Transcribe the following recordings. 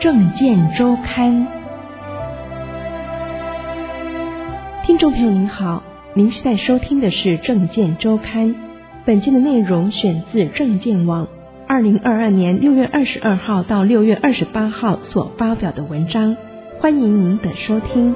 政见周刊。听众朋友您好，您现在收听的是政见周刊，本期的内容选自政见网2022年6月22号到6月28号所发表的文章，欢迎您的收听。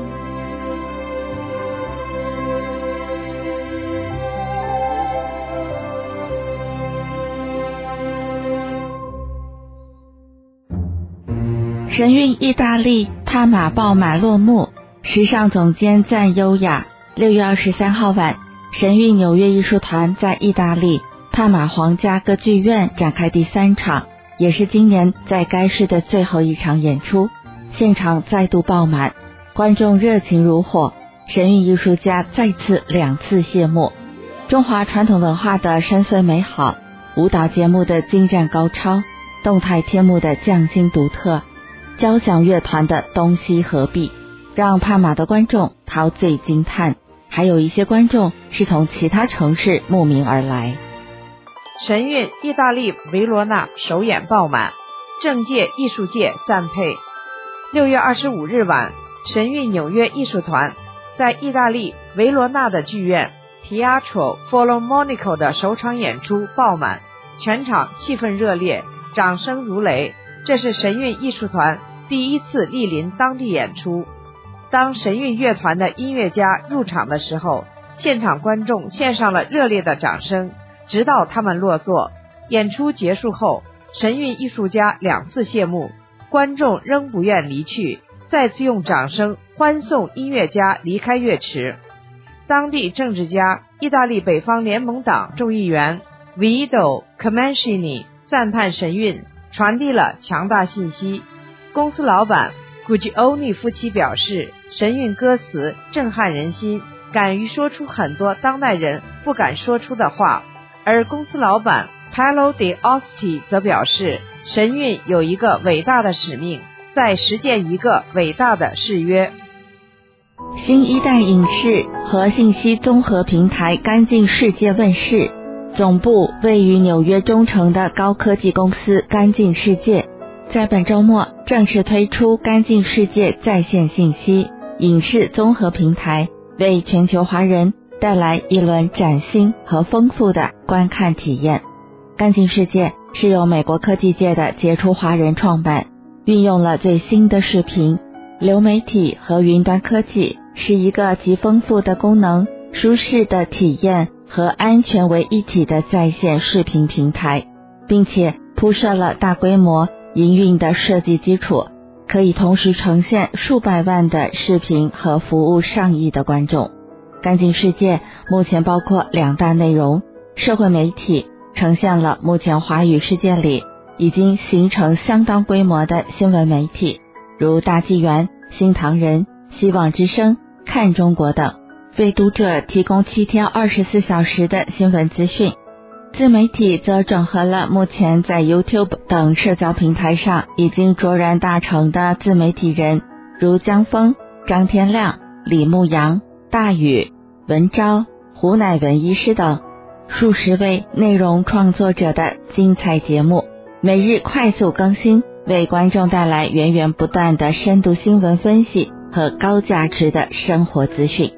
神韵意大利帕马爆满落幕，时尚总监赞优雅。6月23号晚，神韵纽约艺术团在意大利帕马皇家歌剧院展开第3场，也是今年在该市的最后一场演出。现场再度爆满，观众热情如火，神韵艺术家再次2次谢幕。中华传统文化的深邃美好，舞蹈节目的精湛高超，动态天幕的匠心独特，交响乐团的东西合璧，让帕马的观众陶醉惊叹，还有一些观众是从其他城市慕名而来。 神韵意大利维罗纳首演爆满，政界艺术界赞佩。6月25日晚，神韵纽约艺术团在意大利维罗纳的剧院 Teatro Filarmonico 的首场演出爆满，全场气氛热烈，掌声如雷。这是神韵艺术团第1次莅临当地演出。当神韵乐团的音乐家入场的时候，现场观众献上了热烈的掌声，直到他们落座。演出结束后，神韵艺术家2次谢幕，观众仍不愿离去，再次用掌声欢送音乐家离开乐池。当地政治家意大利北方联盟党众议员 Vito Comencini 赞叹神韵传递了强大信息。公司老板 Guglioni 夫妻表示，神韵歌词震撼人心，敢于说出很多当代人不敢说出的话。而公司老板 Paolo De Osti 则表示，神韵有一个伟大的使命，在实践一个伟大的誓约。 新一代影视和信息综合平台干净世界问世，总部位于纽约中城的高科技公司干净世界在本周末正式推出干净世界在线信息影视综合平台，为全球华人带来一轮崭新和丰富的观看体验。干净世界是由美国科技界的杰出华人创办，运用了最新的视频、流媒体和云端科技，是一个集丰富的功能、舒适的体验和安全为一体的在线视频平台，并且铺设了大规模营运的设计基础，可以同时呈现数百万的视频和服务上亿的观众。干净世界目前包括2大内容，社会媒体呈现了目前华语世界里已经形成相当规模的新闻媒体，如大纪元、新唐人、希望之声、看中国等，为读者提供7天24小时的新闻资讯。自媒体则整合了目前在 YouTube 等社交平台上已经卓然大成的自媒体人，如江峰、张天亮、李牧阳、大宇、文昭、胡乃文医师等数十位内容创作者的精彩节目，每日快速更新，为观众带来源源不断的深度新闻分析和高价值的生活资讯。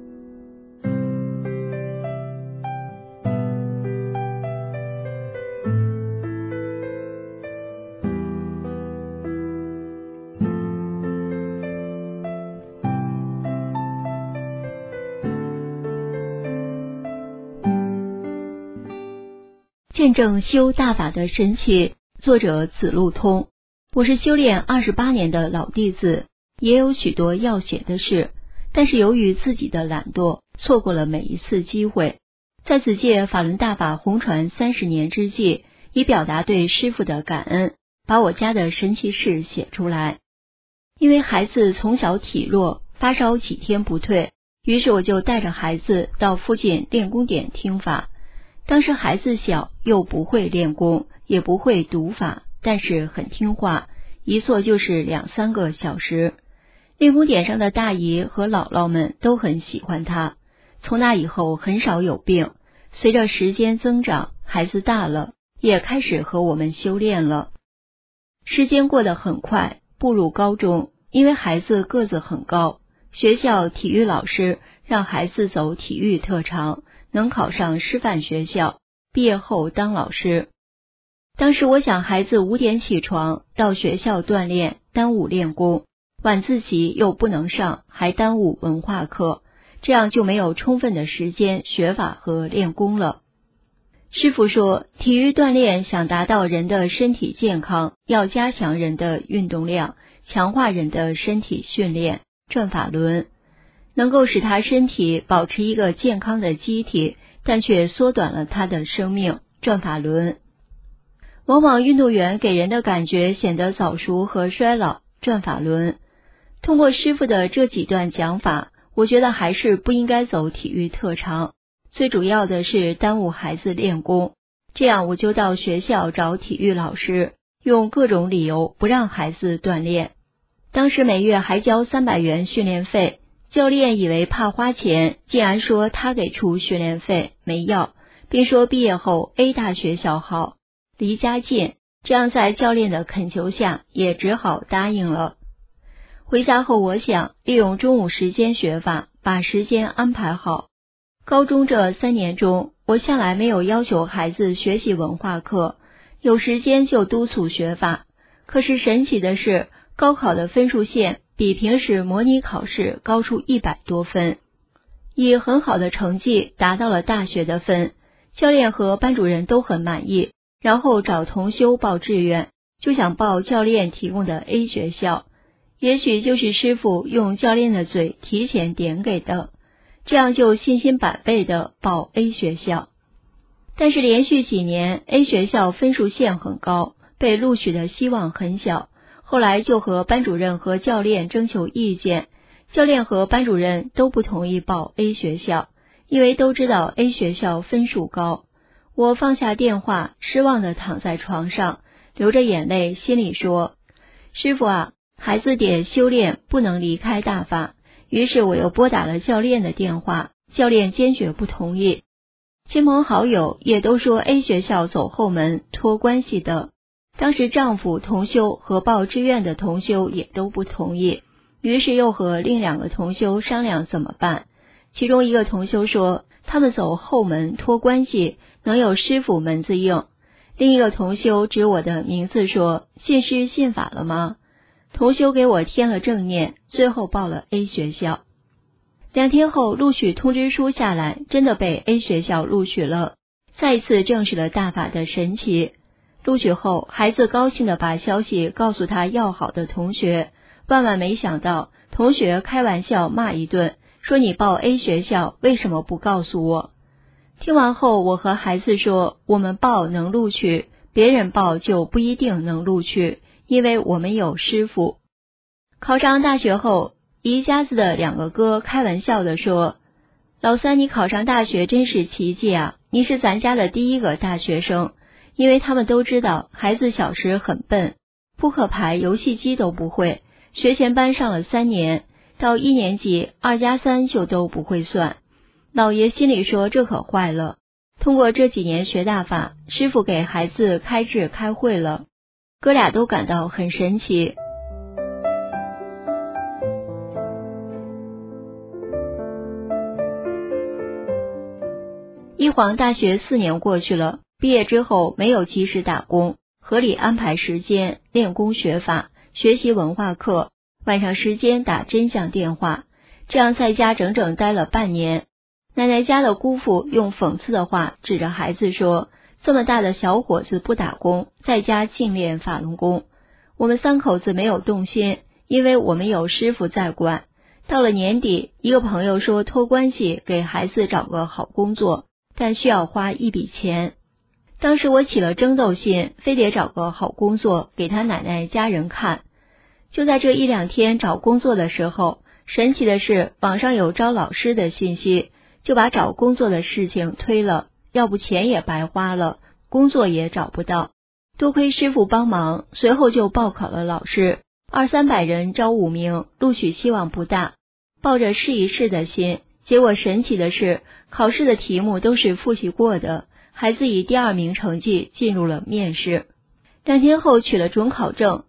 见证修大法的神奇，作者子路通。我是修炼28年的老弟子，也有许多要写的事，但是由于自己的懒惰，错过了每一次机会。在此借法轮大法红传30年之际，以表达对师父的感恩，把我家的神奇事写出来。因为孩子从小体弱，发烧几天不退，于是我就带着孩子到附近练功点听法。当时孩子小，又不会练功，也不会读法，但是很听话，一坐就是2-3个小时。练功点上的大姨和姥姥们都很喜欢他，从那以后很少有病。随着时间增长，孩子大了，也开始和我们修炼了。时间过得很快， 步入高中，因为孩子个子很高，学校体育老师让孩子走体育特长，能考上师范学校，毕业后当老师。当时我想孩子5点起床到学校锻炼，耽误练功，晚自习又不能上，还耽误文化课，这样就没有充分的时间学法和练功了。师父说，体育锻炼想达到人的身体健康，要加强人的运动量，强化人的身体训练，转法轮，能够使他身体保持一个健康的机体，但却缩短了他的生命，转法轮。往往运动员给人的感觉显得早熟和衰老，转法轮。通过师父的这几段讲法，我觉得还是不应该走体育特长，最主要的是耽误孩子练功，这样我就到学校找体育老师，用各种理由不让孩子锻炼。当时每月还交300元训练费，教练以为怕花钱，竟然说他给出训练费，没要，并说毕业后 A 大学校好，离家近，这样在教练的恳求下也只好答应了。回家后我想利用中午时间学法，把时间安排好。高中这3年中，我向来没有要求孩子学习文化课，有时间就督促学法。可是神奇的是，高考的分数线比平时模拟考试高出100多分，以很好的成绩达到了大学的分，教练和班主任都很满意，然后找同修报志愿，就想报教练提供的 A 学校，也许就是师父用教练的嘴提前点给的，这样就信心百倍的报 A 学校。但是连续几年 A 学校分数线很高，被录取的希望很小，后来就和班主任和教练征求意见，教练和班主任都不同意报 A 学校，因为都知道 A 学校分数高。我放下电话，失望地躺在床上，流着眼泪，心里说，师父啊，孩子得修炼，不能离开大法。于是我又拨打了教练的电话，教练坚决不同意。亲朋好友也都说 A 学校走后门，托关系的。当时丈夫同修和报志愿的同修也都不同意，于是又和另2个同修商量怎么办。其中一个同修说，他们走后门托关系，能有师父门子应。另一个同修指我的名字说，信师信法了吗？同修给我添了正念，最后报了 A 学校。2天后录取通知书下来，真的被 A 学校录取了，再一次证实了大法的神奇。录取后，孩子高兴地把消息告诉他要好的同学，万万没想到，同学开玩笑骂一顿，说你报 A 学校为什么不告诉我？听完后，我和孩子说，我们报能录取，别人报就不一定能录取，因为我们有师父。考上大学后，一家子的2个哥开玩笑地说，老三你考上大学真是奇迹啊，你是咱家的第1个大学生。因为他们都知道孩子小时很笨，扑克牌游戏机都不会，学前班上了3年，到1年级2+3就都不会算。老爷心里说，这可坏了。通过这几年学大法，师父给孩子开智开慧了，哥俩都感到很神奇。一晃大学4年过去了，毕业之后没有及时打工，合理安排时间练功学法，学习文化课，晚上时间打真相电话，这样在家整整待了半年。奶奶家的姑父用讽刺的话指着孩子说，这么大的小伙子不打工，在家净练法轮功。我们3口子没有动心，因为我们有师父在管。到了年底，一个朋友说托关系给孩子找个好工作，但需要花一笔钱。当时我起了争斗心，非得找个好工作给他奶奶家人看。就在这1-2天找工作的时候，神奇的是网上有招老师的信息，就把找工作的事情推了，要不钱也白花了，工作也找不到。多亏师父帮忙，随后就报考了老师，200-300人招5名，录取希望不大。抱着试一试的心，结果神奇的是，考试的题目都是复习过的，孩子以第2名成绩进入了面试。2天后取了准考证，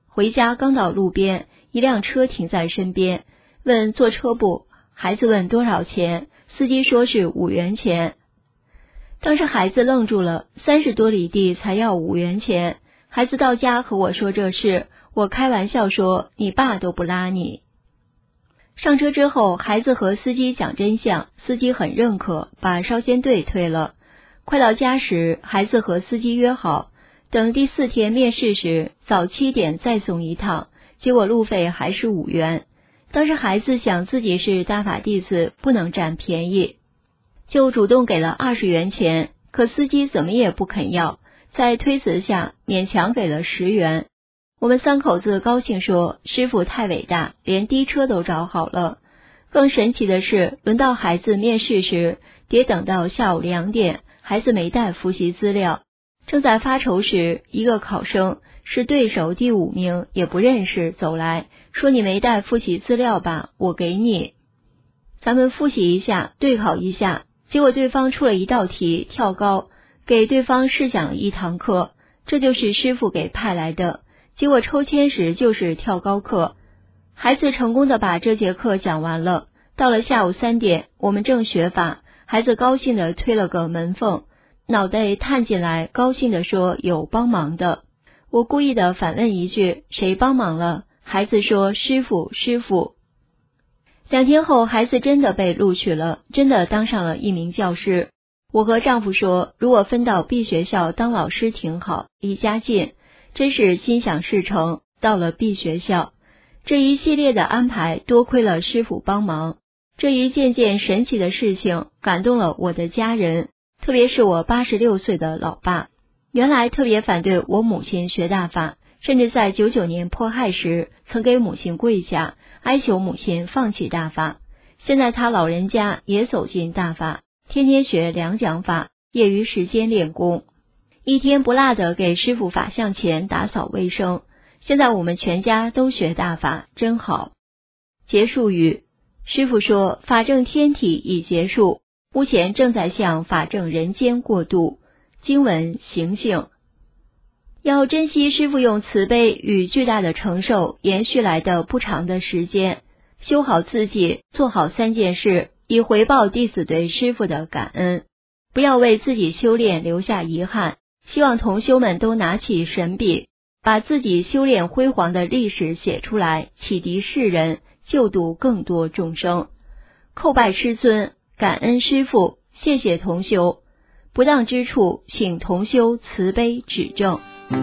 回家刚到路边，一辆车停在身边，问坐车不？孩子问多少钱？司机说是5元钱。当时孩子愣住了，30多里地才要5元钱。孩子到家和我说这事，我开玩笑说你爸都不拉你。上车之后，孩子和司机讲真相，司机很认可，把烧仙队退了。快到家时，孩子和司机约好，等第4天面试时，早7点再送一趟，结果路费还是5元。当时孩子想自己是大法弟子，不能占便宜，就主动给了20元钱，可司机怎么也不肯要，在推辞下勉强给了10元。我们3口子高兴说，师傅太伟大，连的车都找好了。更神奇的是，轮到孩子面试时，得等到下午2点，孩子没带复习资料。正在发愁时，一个考生是对手第5名，也不认识，走来说你没带复习资料吧，我给你，咱们复习一下，对考一下。结果对方出了一道题，跳高，给对方试讲了1堂课，这就是师傅给派来的。结果抽签时就是跳高课，孩子成功的把这节课讲完了。到了下午3点，我们正学法，孩子高兴的推了个门缝，脑袋探进来，高兴的说有帮忙的。我故意的反问一句，谁帮忙了？孩子说师傅。2天后，孩子真的被录取了，真的当上了一名教师。我和丈夫说，如果分到 B 学校当老师挺好，离家近。真是心想事成，到了 B 学校。这一系列的安排多亏了师傅帮忙，这一件件神奇的事情感动了我的家人，特别是我86岁的老爸。原来特别反对我母亲学大法，甚至在99年迫害时曾给母亲跪下，哀求母亲放弃大法。现在他老人家也走进大法，天天学2讲法，业余时间练功，一天不落的给师傅法像前打扫卫生。现在我们全家都学大法，真好。结束语，师傅说法正天体已结束，目前正在向法正人间过渡。经文行性，要珍惜师父用慈悲与巨大的承受延续来的不长的时间，修好自己，做好3件事，以回报弟子对师父的感恩。不要为自己修炼留下遗憾，希望同修们都拿起神笔，把自己修炼辉煌的历史写出来，启迪世人，救度更多众生。叩拜师尊，感恩师父，谢谢同修。不当之处，请同修慈悲指正。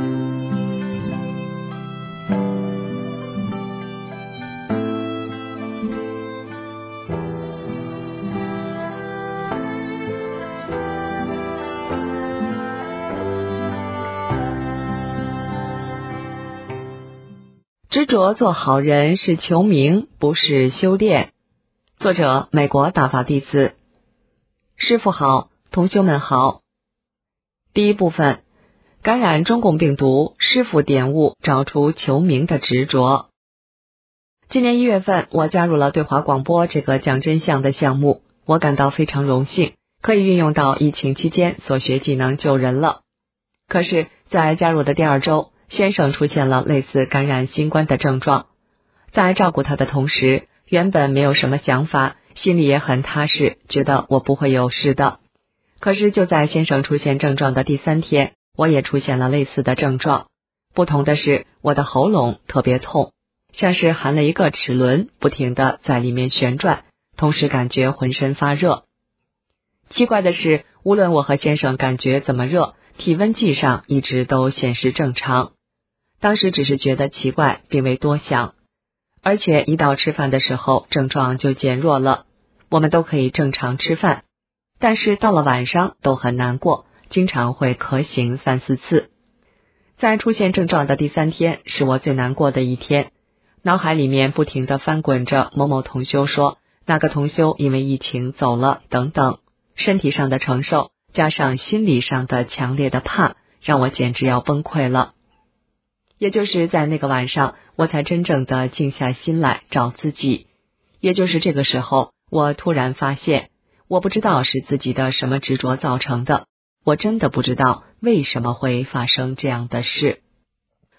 执着做好人是求名，不是修炼。作者：美国大法弟子。师父好，同修们好。第一部分，感染中共病毒，师父点悟，找出求名的执着。今年1月份，我加入了对华广播这个讲真相的项目，我感到非常荣幸，可以运用到疫情期间所学技能救人了。可是，在加入的第2周，先生出现了类似感染新冠的症状，在照顾他的同时，原本没有什么想法，心里也很踏实，觉得我不会有事的。可是就在先生出现症状的第3天，我也出现了类似的症状。不同的是，我的喉咙特别痛，像是含了一个齿轮，不停地在里面旋转，同时感觉浑身发热。奇怪的是，无论我和先生感觉怎么热，体温计上一直都显示正常。当时只是觉得奇怪，并未多想。而且一到吃饭的时候，症状就减弱了，我们都可以正常吃饭。但是到了晚上都很难过，经常会咳醒3-4次。在出现症状的第3天，是我最难过的一天，脑海里面不停地翻滚着某某同修说，那个同修因为疫情走了等等，身体上的承受加上心理上的强烈的怕，让我简直要崩溃了。也就是在那个晚上，我才真正的静下心来找自己。也就是这个时候，我突然发现，我不知道是自己的什么执着造成的，我真的不知道为什么会发生这样的事。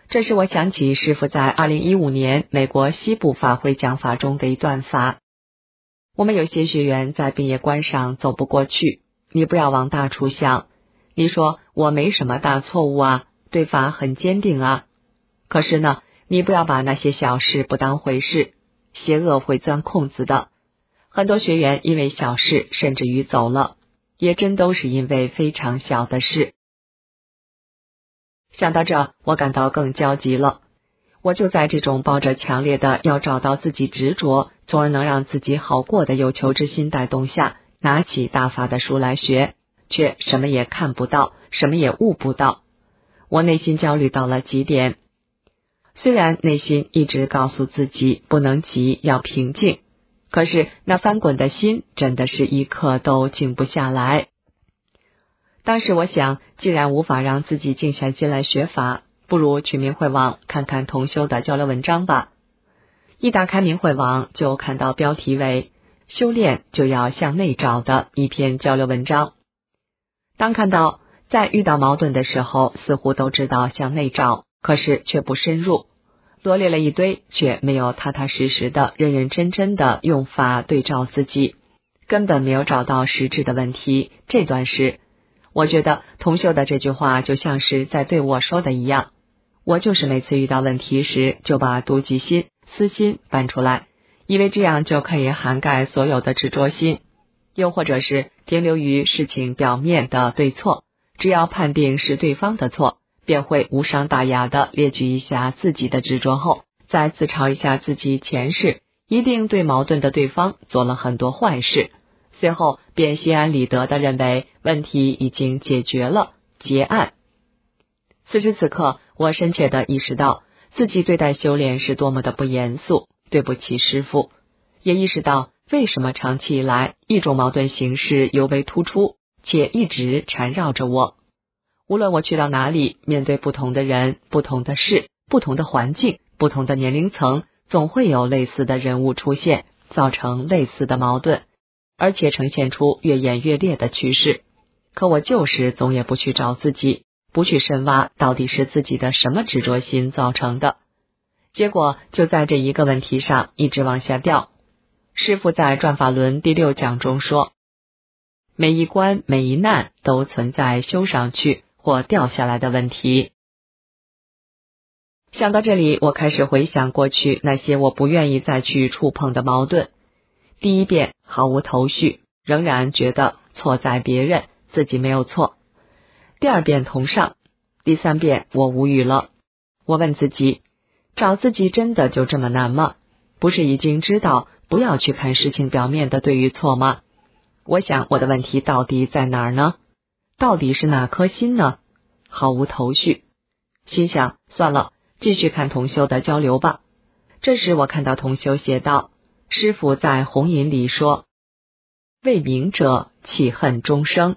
这使我想起师父在2015年美国西部法会讲法中的一段法。我们有些学员在毕业关上走不过去，你不要往大处想，你说我没什么大错误啊，对法很坚定啊。可是呢，你不要把那些小事不当回事，邪恶会钻空子的。很多学员因为小事甚至于走了，也真都是因为非常小的事。想到这，我感到更焦急了。我就在这种抱着强烈的要找到自己执着，从而能让自己好过的有求之心带动下，拿起大法的书来学，却什么也看不到，什么也悟不到。我内心焦虑到了极点。虽然内心一直告诉自己不能急，要平静，可是那翻滚的心真的是一刻都静不下来。当时我想，既然无法让自己静下心来学法，不如去明慧网看看同修的交流文章吧。一打开明慧网，就看到标题为修炼就要向内找的一篇交流文章。当看到在遇到矛盾的时候，似乎都知道向内找，可是却不深入，罗列了一堆，却没有踏踏实实的认认真真的用法对照自己，根本没有找到实质的问题。这段时我觉得同修的这句话就像是在对我说的一样，我就是每次遇到问题时就把妒忌心、私心搬出来，以为这样就可以涵盖所有的执着心，又或者是停留于事情表面的对错，只要判定是对方的错，便会无伤大雅的列举一下自己的执着后，再自嘲一下自己前世一定对矛盾的对方做了很多坏事，随后便心安理得地认为问题已经解决了，结案。此时此刻，我深切地意识到自己对待修炼是多么的不严肃，对不起师父，也意识到为什么长期以来一种矛盾形式尤为突出，且一直缠绕着我。无论我去到哪里，面对不同的人、不同的事、不同的环境、不同的年龄层，总会有类似的人物出现，造成类似的矛盾，而且呈现出越演越烈的趋势。可我就是总也不去找自己，不去深挖到底是自己的什么执着心造成的，结果就在这一个问题上一直往下掉。师父在转法轮第6讲中说，每一关每一难都存在修上去或掉下来的问题。想到这里，我开始回想过去那些我不愿意再去触碰的矛盾。第一遍毫无头绪，仍然觉得错在别人，自己没有错。第二遍同上，第三遍我无语了。我问自己，找自己真的就这么难吗？不是已经知道不要去看事情表面的对与错吗？我想我的问题到底在哪儿呢？到底是哪颗心呢？毫无头绪。心想算了，继续看同修的交流吧。这时我看到同修写道，师父在红引里说，为明者弃恨终生。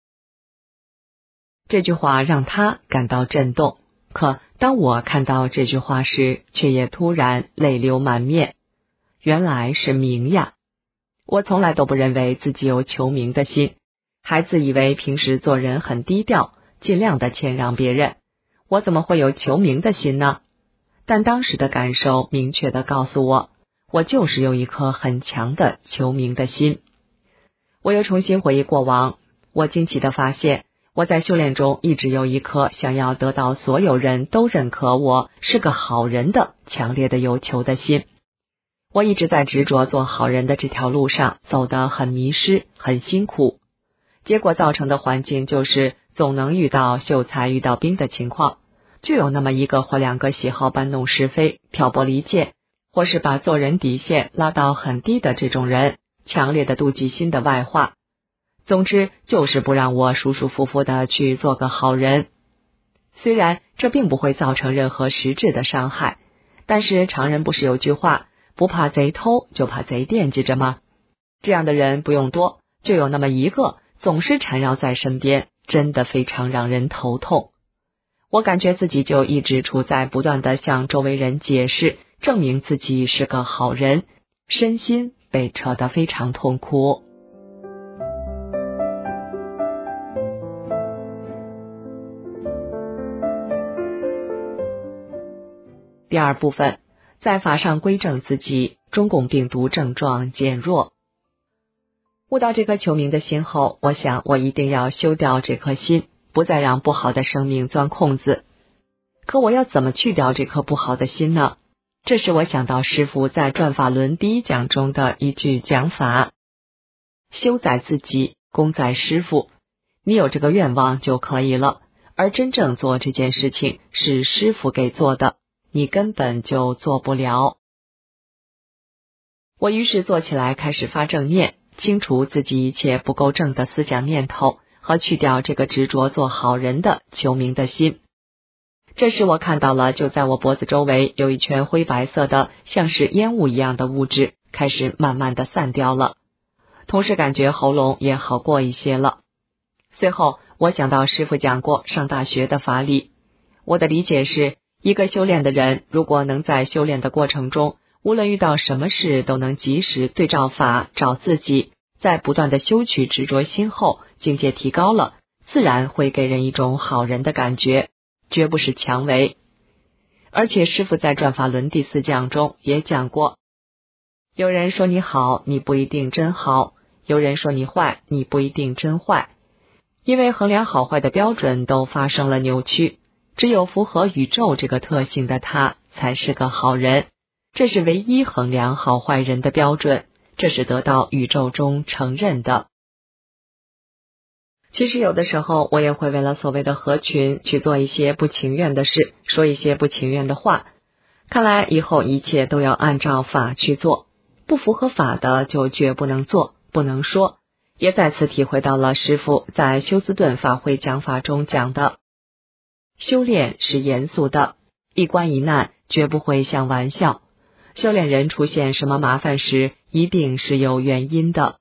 这句话让他感到震动，可当我看到这句话时，却也突然泪流满面。原来是名呀！我从来都不认为自己有求名的心，还自以为平时做人很低调，尽量的谦让别人，我怎么会有求名的心呢？但当时的感受明确地告诉我，我就是有一颗很强的求名的心。我又重新回忆过往，我惊奇地发现，我在修炼中一直有一颗想要得到所有人都认可我是个好人的强烈的有求的心。我一直在执着做好人的这条路上走得很迷失，很辛苦，结果造成的环境就是总能遇到秀才遇到兵的情况，就有那么一个或两个喜好搬弄是非、挑拨离间，或是把做人底线拉到很低的这种人，强烈的妒忌心的外化。总之就是不让我舒舒服服的去做个好人。虽然这并不会造成任何实质的伤害，但是常人不是有句话，不怕贼偷，就怕贼惦记着吗？这样的人不用多，就有那么一个，总是缠绕在身边，真的非常让人头痛。我感觉自己就一直处在不断的向周围人解释，证明自己是个好人，身心被扯得非常痛苦。 第二部分，在法上归正自己，中共病毒症状减弱。悟到这颗求名的心后，我想我一定要修掉这颗心，不再让不好的生命钻空子。可我要怎么去掉这颗不好的心呢？这时我想到师父在转法轮第一讲中的一句讲法：修在自己，功在师父。你有这个愿望就可以了，而真正做这件事情是师父给做的，你根本就做不了。我于是做起来开始发正念，清除自己一切不够正的思想念头，和去掉这个执着做好人的求名的心。这时我看到了，就在我脖子周围有一圈灰白色的像是烟雾一样的物质开始慢慢的散掉了，同时感觉喉咙也好过一些了。随后我想到师父讲过上大学的法理，我的理解是，一个修炼的人如果能在修炼的过程中，无论遇到什么事都能及时对照法找自己，在不断的修取执着心后，境界提高了，自然会给人一种好人的感觉，绝不是强为。而且师父在转法轮第4讲中也讲过，有人说你好，你不一定真好；有人说你坏，你不一定真坏。因为衡量好坏的标准都发生了扭曲，只有符合宇宙这个特性的他才是个好人，这是唯一衡量好坏人的标准，这是得到宇宙中承认的。其实有的时候我也会为了所谓的合群去做一些不情愿的事，说一些不情愿的话。看来以后一切都要按照法去做，不符合法的就绝不能做，不能说。也再次体会到了师父在休斯顿法会讲法中讲的，修炼是严肃的，一关一难绝不会像玩笑，修炼人出现什么麻烦时一定是有原因的。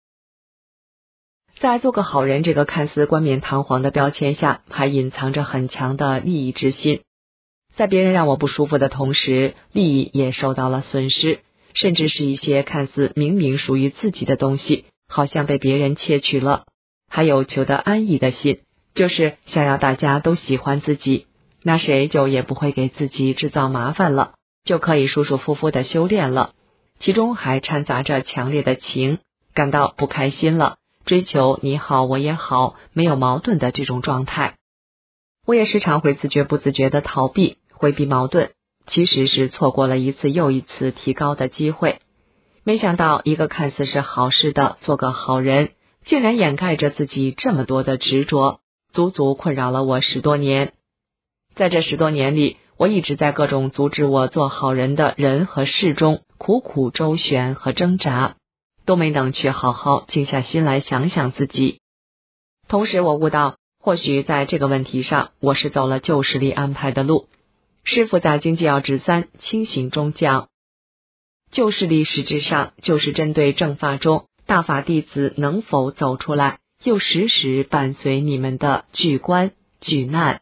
在做个好人这个看似冠冕堂皇的标签下，还隐藏着很强的利益之心，在别人让我不舒服的同时，利益也受到了损失，甚至是一些看似明明属于自己的东西好像被别人窃取了。还有求得安逸的心，就是想要大家都喜欢自己，那谁就也不会给自己制造麻烦了，就可以舒舒服服的修炼了，其中还掺杂着强烈的情，感到不开心了，追求你好我也好，没有矛盾的这种状态。我也时常会自觉不自觉的逃避回避矛盾，其实是错过了一次又一次提高的机会。没想到一个看似是好事的做个好人，竟然掩盖着自己这么多的执着，足足困扰了我10多年。在这10多年里，我一直在各种阻止我做好人的人和事中苦苦周旋和挣扎，都没能去好好静下心来想想自己。同时我悟到，或许在这个问题上我是走了旧势力安排的路。师父在经济要旨3清醒中讲，旧势力实质上就是针对正法中大法弟子能否走出来，又时时伴随你们的巨关巨难。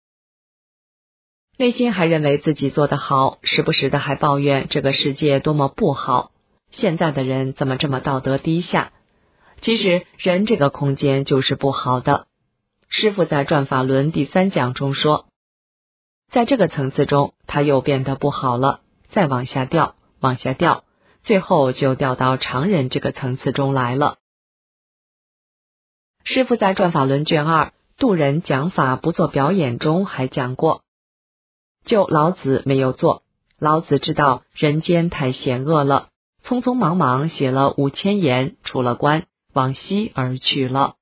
内心还认为自己做得好，时不时的还抱怨这个世界多么不好，现在的人怎么这么道德低下。其实人这个空间就是不好的。师父在转法轮第3讲中说，在这个层次中他又变得不好了，再往下掉往下掉，最后就掉到常人这个层次中来了。师父在转法轮卷2渡人讲法不做表演中还讲过，就老子没有做，老子知道人间太险恶了，匆匆忙忙写了5000言，出了关，往西而去了。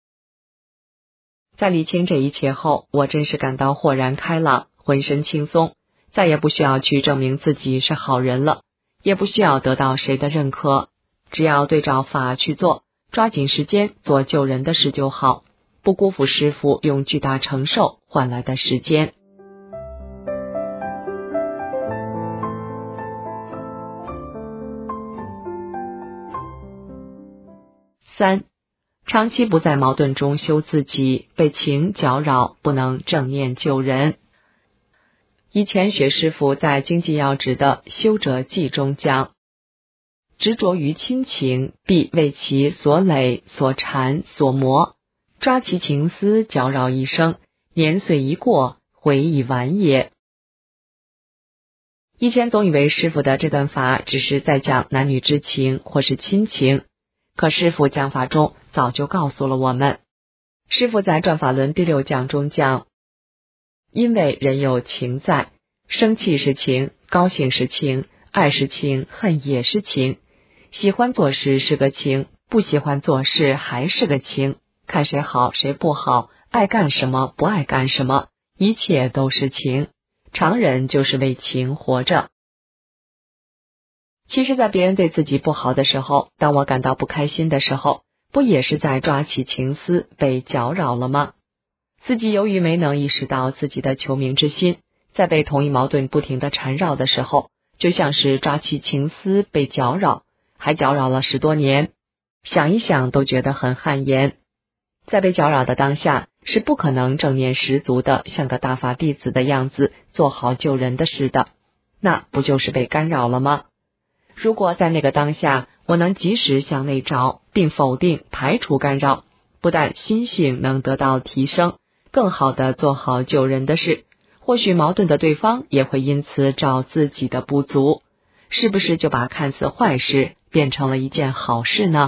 在理清这一切后，我真是感到豁然开朗，浑身轻松，再也不需要去证明自己是好人了，也不需要得到谁的认可，只要对照法去做，抓紧时间做救人的事就好，不辜负师父用巨大承受换来的时间。3. 长期不在矛盾中修自己，被情搅扰，不能正念救人。以前学师父在经济要旨的修者记中讲，执着于亲情，必为其所累所缠所磨，抓其情思搅扰一生，年岁一过，悔已晚也。 以前总以为师父的这段法只是在讲男女之情或是亲情，可师父讲法中早就告诉了我们。师父在转法轮第6讲中讲，因为人有情在，生气是情，高兴是情，爱是情，恨也是情，喜欢做事是个情，不喜欢做事还是个情，看谁好谁不好，爱干什么不爱干什么，一切都是情，常人就是为情活着。其实在别人对自己不好的时候，当我感到不开心的时候，不也是在抓起情丝被搅扰了吗？自己由于没能意识到自己的求名之心，在被同一矛盾不停地缠绕的时候，就像是抓起情丝被搅扰，还搅扰了10多年，想一想都觉得很汗颜。在被搅扰的当下，是不可能正念十足的像个大法弟子的样子做好救人的事的，那不就是被干扰了吗？如果在那个当下我能及时向内找，并否定排除干扰，不但心性能得到提升，更好的做好救人的事，或许矛盾的对方也会因此找自己的不足，是不是就把看似坏事变成了一件好事呢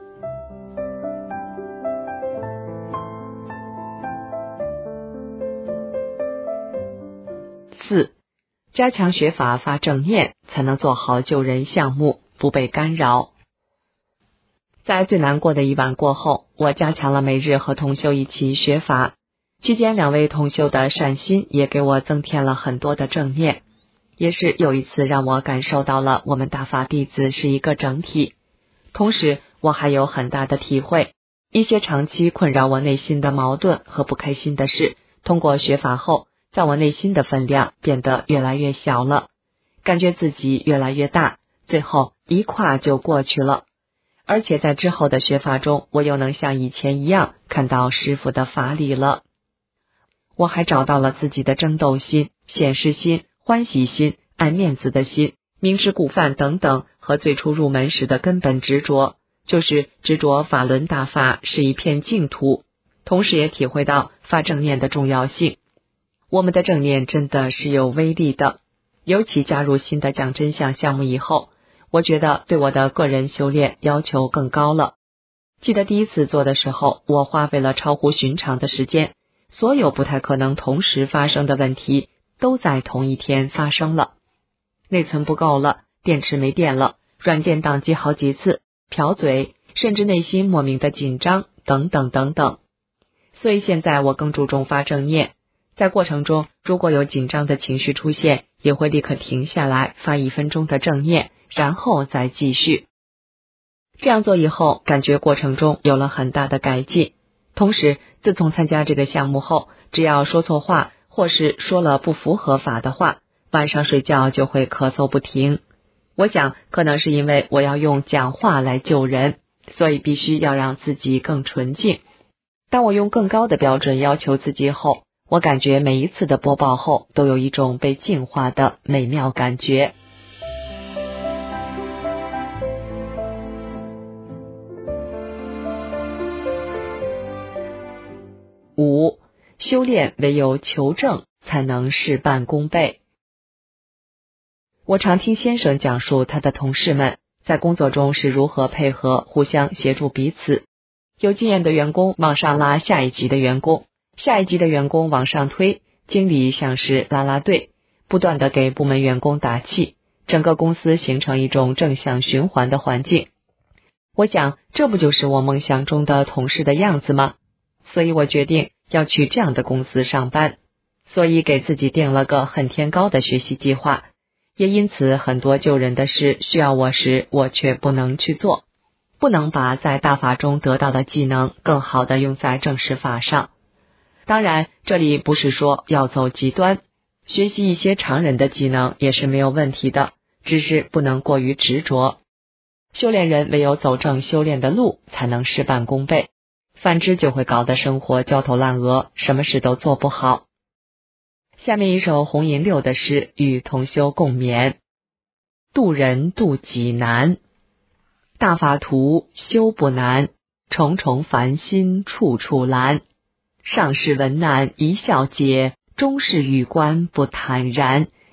？4. 加强学法发正念，才能做好救人项目，不被干扰。在最难过的一晚过后，我加强了每日和同修一起学法，期间2位同修的善心也给我增添了很多的正念，也是又一次让我感受到了我们大法弟子是一个整体。同时我还有很大的体会，一些长期困扰我内心的矛盾和不开心的事，通过学法后，在我内心的分量变得越来越小了，感觉自己越来越大，最后一跨就过去了。而且在之后的学法中，我又能像以前一样看到师父的法理了。我还找到了自己的争斗心、显示心、欢喜心、爱面子的心、明知故犯等等，和最初入门时的根本执着，就是执着法轮大法是一片净土，同时也体会到发正念的重要性。我们的正念真的是有威力的，尤其加入新的讲真相项目以后，我觉得对我的个人修炼要求更高了。记得第一次做的时候，我花费了超乎寻常的时间，所有不太可能同时发生的问题都在同一天发生了。内存不够了，电池没电了，软件宕机好几次，瓢嘴，甚至内心莫名的紧张等等等等。所以现在我更注重发正念，在过程中如果有紧张的情绪出现，也会立刻停下来发1分钟的正念，然后再继续。这样做以后，感觉过程中有了很大的改进。同时自从参加这个项目后，只要说错话或是说了不符合法的话，晚上睡觉就会咳嗽不停。我想可能是因为我要用讲话来救人，所以必须要让自己更纯净。当我用更高的标准要求自己后，我感觉每一次的播报后都有一种被净化的美妙感觉。5. 修炼唯有求证才能事半功倍。我常听先生讲述他的同事们在工作中是如何配合互相协助彼此，有经验的员工往上拉下一级的员工，下一级的员工往上推，经理像是啦啦队，不断地给部门员工打气，整个公司形成一种正向循环的环境。我想这不就是我梦想中的同事的样子吗？所以我决定要去这样的公司上班，所以给自己定了个很天高的学习计划，也因此很多救人的事需要我时，我却不能去做，不能把在大法中得到的技能更好地用在正式法上。当然这里不是说要走极端，学习一些常人的技能也是没有问题的，只是不能过于执着。修炼人唯有走正修炼的路，才能事半功倍，反之就会搞得生活焦头烂额，什么事都做不好。下面一首红银六的诗与同修共勉。渡人渡己难，大法图修不难，重重烦心处处拦。上士文难一笑解，中士语关不坦然，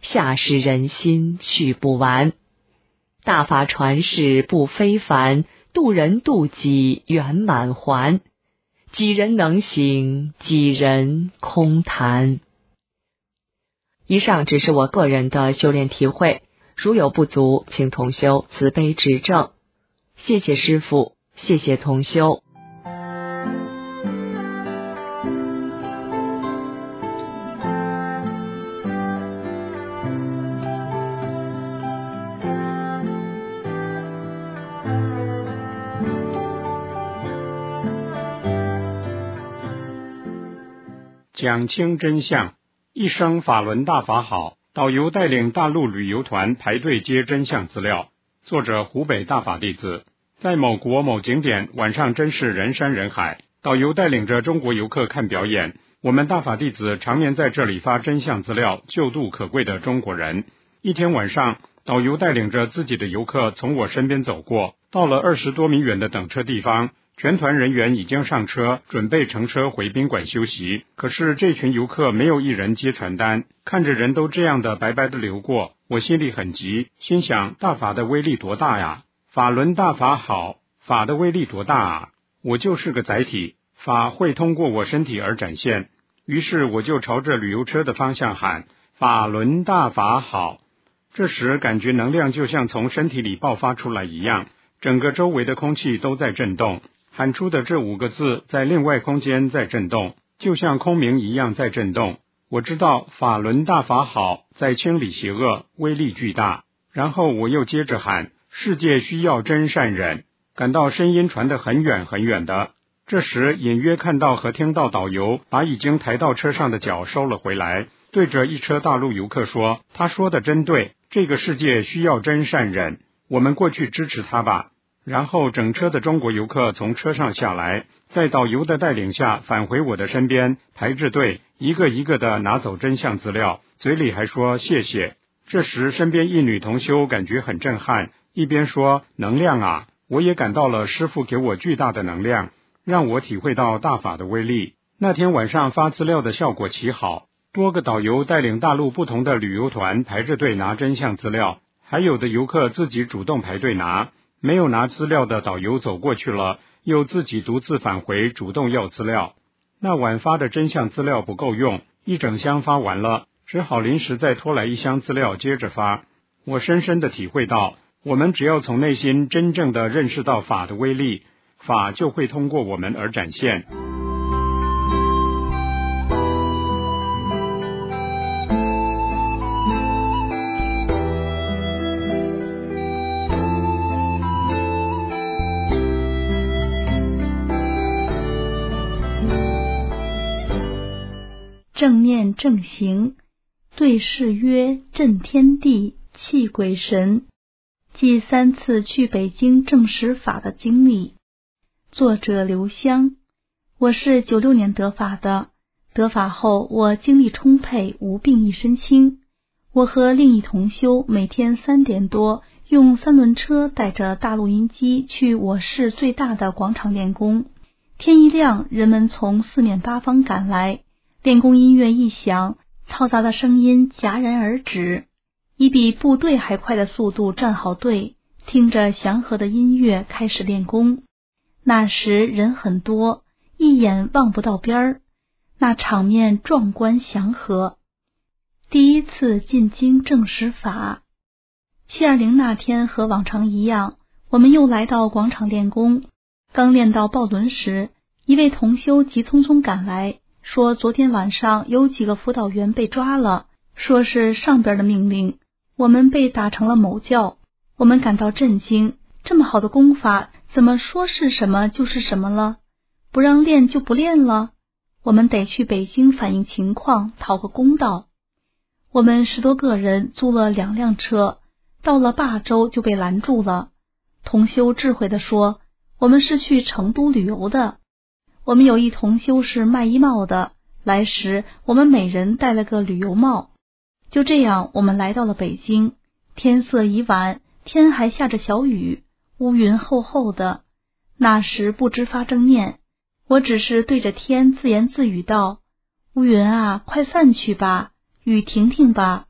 下世人心续不完。大法传世不非凡，度人度己圆满还。几人能行，几人空谈。以上只是我个人的修炼体会，如有不足，请同修慈悲指正。谢谢师父，谢谢同修。 讲清真相，一生法轮大法好。导游带领大陆旅游团排队接真相资料。作者湖北大法弟子。在某国某景点，晚上真是人山人海，导游带领着中国游客看表演。我们大法弟子常年在这里发真相资料，救度可贵的中国人。一天晚上，导游带领着自己的游客从我身边走过，到了20多米远的等车地方，全团人员已经上车，准备乘车回宾馆休息。可是这群游客没有一人接传单，看着人都这样的白白的流过，我心里很急，心想大法的威力多大呀！法轮大法好，法的威力多大啊！我就是个载体，法会通过我身体而展现。于是我就朝着旅游车的方向喊：法轮大法好！这时感觉能量就像从身体里爆发出来一样，整个周围的空气都在震动。喊出的这5个字在另外空间在震动，就像空明一样在震动。我知道法轮大法好，在清理邪恶，威力巨大。然后我又接着喊：世界需要真善忍，感到声音传得很远很远的。这时隐约看到和听到导游把已经抬到车上的脚收了回来，对着一车大陆游客说：他说的真对，这个世界需要真善忍，我们过去支持他吧。然后整车的中国游客从车上下来，在导游的带领下返回我的身边，排着队，一个一个的拿走真相资料，嘴里还说谢谢。这时身边一女同修感觉很震撼，一边说能量啊，我也感到了师父给我巨大的能量，让我体会到大法的威力。那天晚上发资料的效果奇好，多个导游带领大陆不同的旅游团排着队拿真相资料，还有的游客自己主动排队拿，没有拿资料的导游走过去了，又自己独自返回主动要资料。那晚发的真相资料不够用，一整箱发完了，只好临时再拖来1箱资料接着发。我深深地体会到，我们只要从内心真正地认识到法的威力，法就会通过我们而展现。 正念正行，对事曰震天地，泣鬼神。记3次去北京证实法的经历。作者刘香。我是96年得法的，得法后我精力充沛，无病一身轻。我和另一同修每天3点多用3轮车带着大录音机去我市最大的广场练功。天一亮，人们从4面8方赶来，练功音乐一响，嘈杂的声音戛然而止，以比部队还快的速度站好队，听着祥和的音乐开始练功。那时人很多，一眼望不到边儿，那场面壮观祥和。第一次进京证实法。720那天和往常一样，我们又来到广场练功。刚练到抱轮时，一位同修急匆匆赶来，说昨天晚上有几个辅导员被抓了，说是上边的命令，我们被打成了某教。我们感到震惊，这么好的功法怎么说是什么就是什么了？不让练就不练了？我们得去北京反映情况，讨个公道。我们10多个人租了2辆车，到了霸州就被拦住了。同修智慧地说，我们是去成都旅游的。我们有一同修是卖衣帽的，来时我们每人带了个旅游帽。就这样我们来到了北京，天色已晚，天还下着小雨，乌云厚厚的。那时不知发正念，我只是对着天自言自语道，乌云啊，快散去吧，雨停停吧。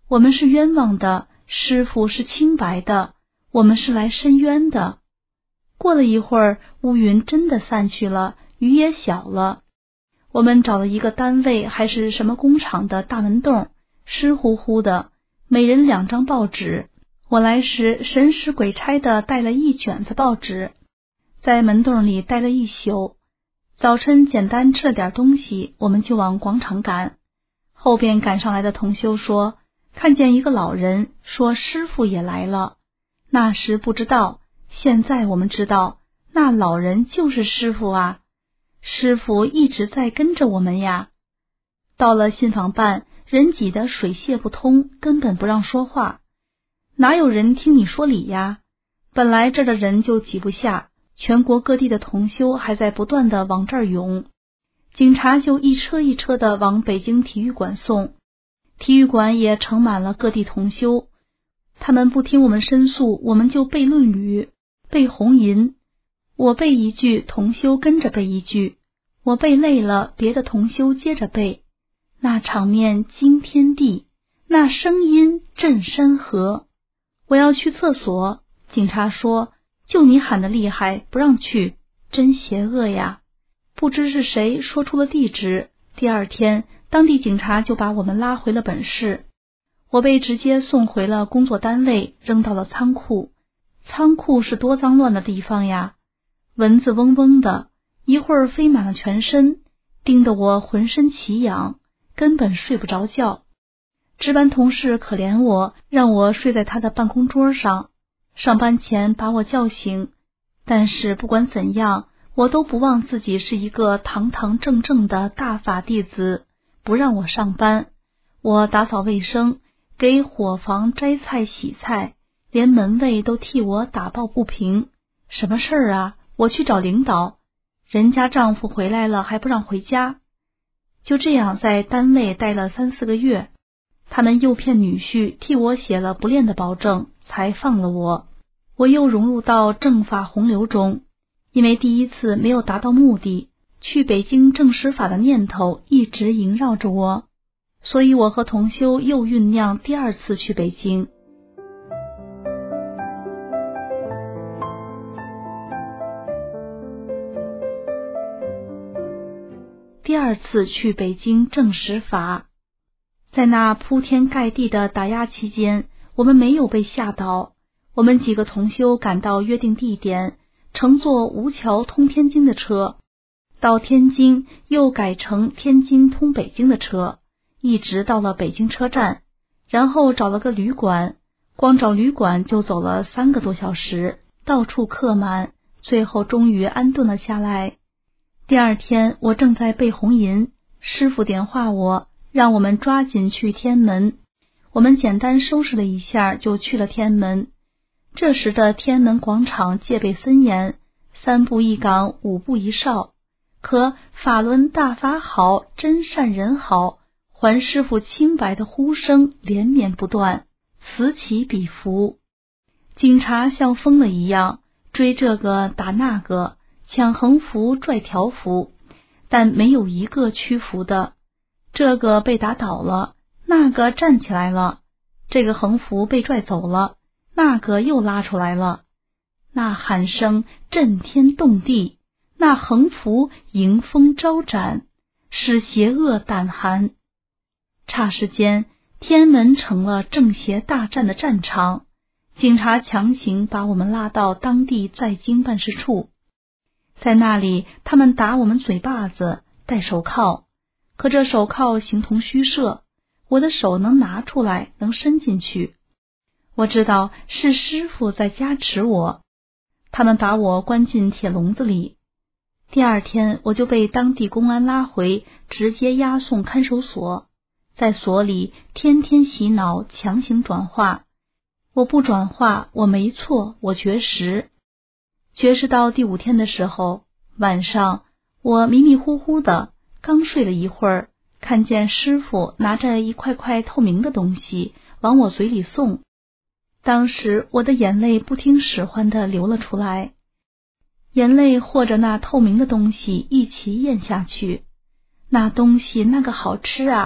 我们是冤枉的，师父是清白的，我们是来申冤的。过了一会儿，乌云真的散去了，雨也小了。我们找了一个单位还是什么工厂的大门洞，湿乎乎的，每人2张报纸。我来时神使鬼差的带了1卷子报纸，在门洞里待了一宿。早晨简单吃了点东西，我们就往广场赶。后边赶上来的同修说，看见一个老人，说师父也来了。那时不知道，现在我们知道，那老人就是师父啊。师父一直在跟着我们呀。到了信访办，人挤得水泄不通，根本不让说话。哪有人听你说理呀？本来这儿的人就挤不下，全国各地的同修还在不断的往这儿涌，警察就一车一车的往北京体育馆送，体育馆也盛满了各地同修。他们不听我们申诉，我们就背论语，背红吟，我背一句，同修跟着背一句，我背累了，别的同修接着背。那场面惊天地，那声音震山河。我要去厕所，警察说，就你喊得厉害，不让去，真邪恶呀。不知是谁说出了地址，第2天当地警察就把我们拉回了本市。我被直接送回了工作单位，扔到了仓库。仓库是多脏乱的地方呀，蚊子嗡嗡的，一会儿飞满了全身，叮得我浑身奇痒，根本睡不着觉。值班同事可怜我，让我睡在他的办公桌上，上班前把我叫醒。但是不管怎样，我都不忘自己是一个堂堂正正的大法弟子，不让我上班。我打扫卫生，给伙房摘菜洗菜，连门卫都替我打抱不平。什么事儿啊？我去找领导，人家丈夫回来了还不让回家。就这样在单位待了3、4个月，他们诱骗女婿替我写了不练的保证，才放了我。我又融入到正法洪流中，因为第一次没有达到目的，去北京证实法的念头一直萦绕着我，所以我和同修又酝酿第2次去北京。第2次去北京证实法，在那铺天盖地的打压期间，我们没有被吓倒。我们几个同修赶到约定地点，乘坐吴桥通天津的车，到天津又改乘天津通北京的车，一直到了北京车站，然后找了个旅馆，光找旅馆就走了3个多小时，到处客满，最后终于安顿了下来。第2天我正在背红吟，师父点化我，让我们抓紧去天门。我们简单收拾了一下就去了天门。这时的天门广场戒备森严，3步1岗，5步1哨，可法轮大法好，真善人好，还师父清白的呼声连绵不断，此起彼伏。警察像疯了一样，追这个打那个，抢横幅拽条幅，但没有一个屈服的。这个被打倒了，那个站起来了，这个横幅被拽走了，那个又拉出来了。那喊声震天动地，那横幅迎风招展，使邪恶胆寒。霎时间，天门成了正邪大战的战场，警察强行把我们拉到当地在京办事处。在那里，他们打我们嘴巴子，戴手铐，可这手铐形同虚设，我的手能拿出来，能伸进去。我知道是师父在加持我。他们把我关进铁笼子里。第2天我就被当地公安拉回，直接押送看守所，在所里天天洗脑，强行转化。我不转化，我没错，我绝食。绝食到第5天的时候，晚上我迷迷糊糊的，刚睡了一会儿，看见师父拿着一块块透明的东西往我嘴里送。当时我的眼泪不听使唤地流了出来，眼泪和着那透明的东西一起咽下去。那东西那个好吃啊，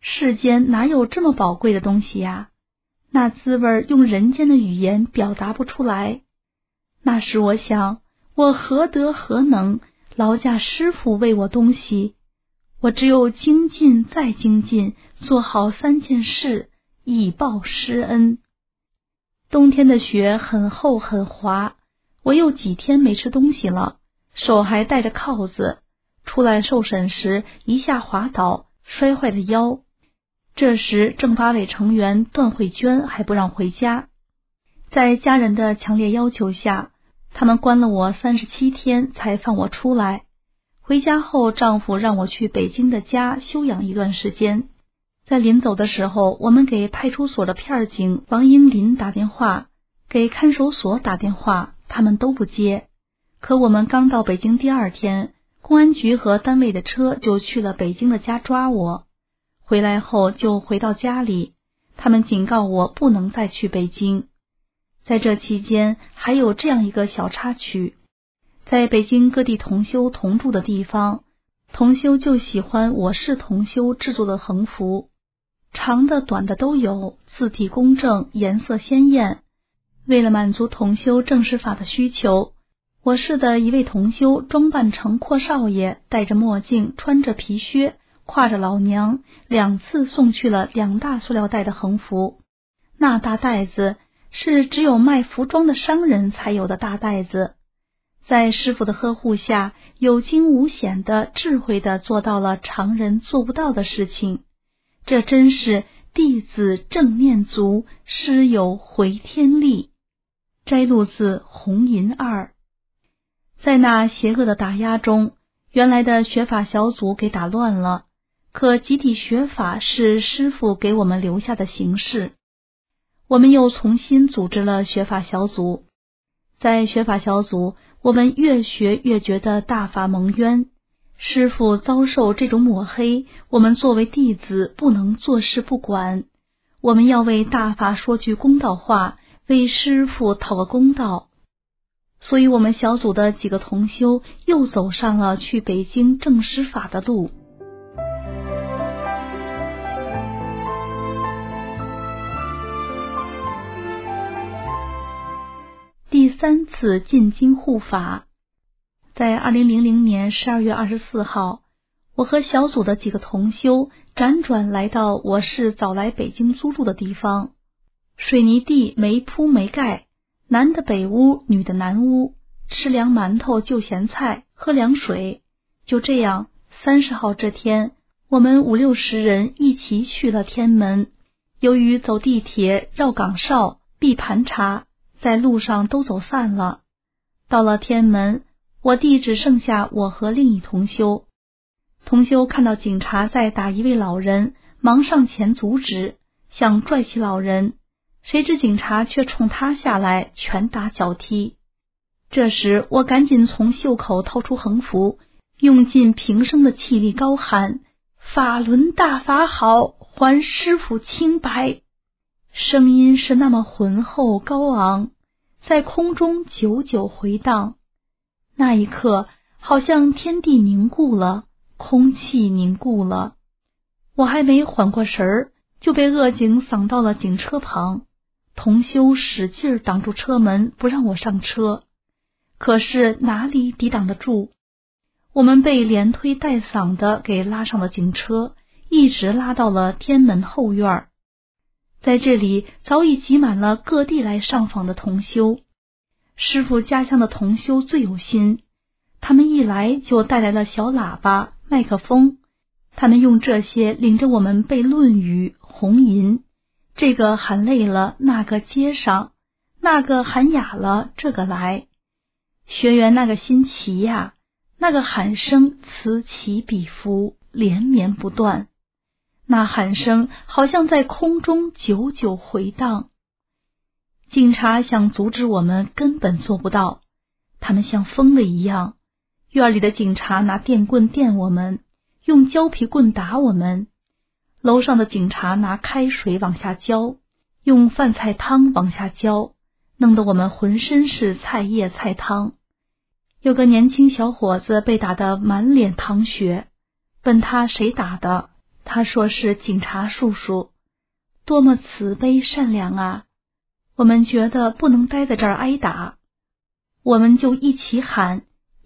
世间哪有这么宝贵的东西呀？那滋味用人间的语言表达不出来。那时我想，我何德何能劳驾师父为我东西？我只有精进再精进，做好3件事，以报师恩。冬天的雪很厚很滑，我又几天没吃东西了，手还带着铐子，出来受审时一下滑倒，摔坏了腰。这时政法委成员段慧娟还不让回家，在家人的强烈要求下，他们关了我37天才放我出来。回家后，丈夫让我去北京的家休养一段时间。在临走的时候，我们给派出所的片警王英林打电话，给看守所打电话，他们都不接。可我们刚到北京第2天，公安局和单位的车就去了北京的家抓我。回来后就回到家里，他们警告我不能再去北京。在这期间还有这样一个小插曲，在北京各地同修同住的地方，同修就喜欢我市同修制作的横幅，长的短的都有，字体工正，颜色鲜艳。为了满足同修正式法的需求，我市的一位同修装扮成阔少爷，戴着墨镜，穿着皮靴，挎着老娘，2次送去了2大塑料袋的横幅。那大袋子是只有卖服装的商人才有的大袋子。在师父的呵护下，有惊无险的智慧的做到了常人做不到的事情。这真是弟子正念足，师有回天力。摘录自红银2。在那邪恶的打压中，原来的学法小组给打乱了，可集体学法是师父给我们留下的形式。我们又重新组织了学法小组。在学法小组，我们越学越觉得大法蒙冤，师父遭受这种抹黑，我们作为弟子不能坐视不管，我们要为大法说句公道话，为师父讨个公道。所以我们小组的几个同修又走上了去北京正师法的路。第3次进京护法。在2000年12月24号，我和小组的几个同修辗转来到我市早来北京租住的地方，水泥地没铺没盖，男的北屋，女的南屋，吃凉馒头就咸菜，喝凉水。就这样，30号这天，我们50-60人一起去了天门。由于走地铁、绕岗哨、避盘查，在路上都走散了。到了天门，我弟只剩下我和另一同修。同修看到警察在打一位老人，忙上前阻止，想拽起老人，谁知警察却冲他下来，拳打脚踢。这时我赶紧从袖口掏出横幅，用尽平生的气力高喊：法轮大法好，还师父清白。声音是那么浑厚高昂，在空中久久回荡。那一刻，好像天地凝固了，空气凝固了。我还没缓过神儿，就被恶警搡到了警车旁。同修使劲挡住车门，不让我上车。可是哪里抵挡得住？我们被连推带搡的给拉上了警车，一直拉到了天门后院。在这里早已挤满了各地来上访的同修。师父家乡的同修最有心，他们一来就带来了小喇叭、麦克风，他们用这些领着我们背论语、红银，这个喊累了，那个接上，那个喊哑了，这个来。学员那个心齐呀，那个喊声此起彼伏，连绵不断。那喊声好像在空中久久回荡。警察想阻止我们，根本做不到，他们像疯了一样。院里的警察拿电棍电我们，用胶皮棍打我们，楼上的警察拿开水往下浇，用饭菜汤往下浇，弄得我们浑身是菜叶菜汤。有个年轻小伙子被打得满脸淌血，问他谁打的， 他说是警察叔叔，多么慈悲善良啊！我们觉得不能待在这儿挨打，我们就一起喊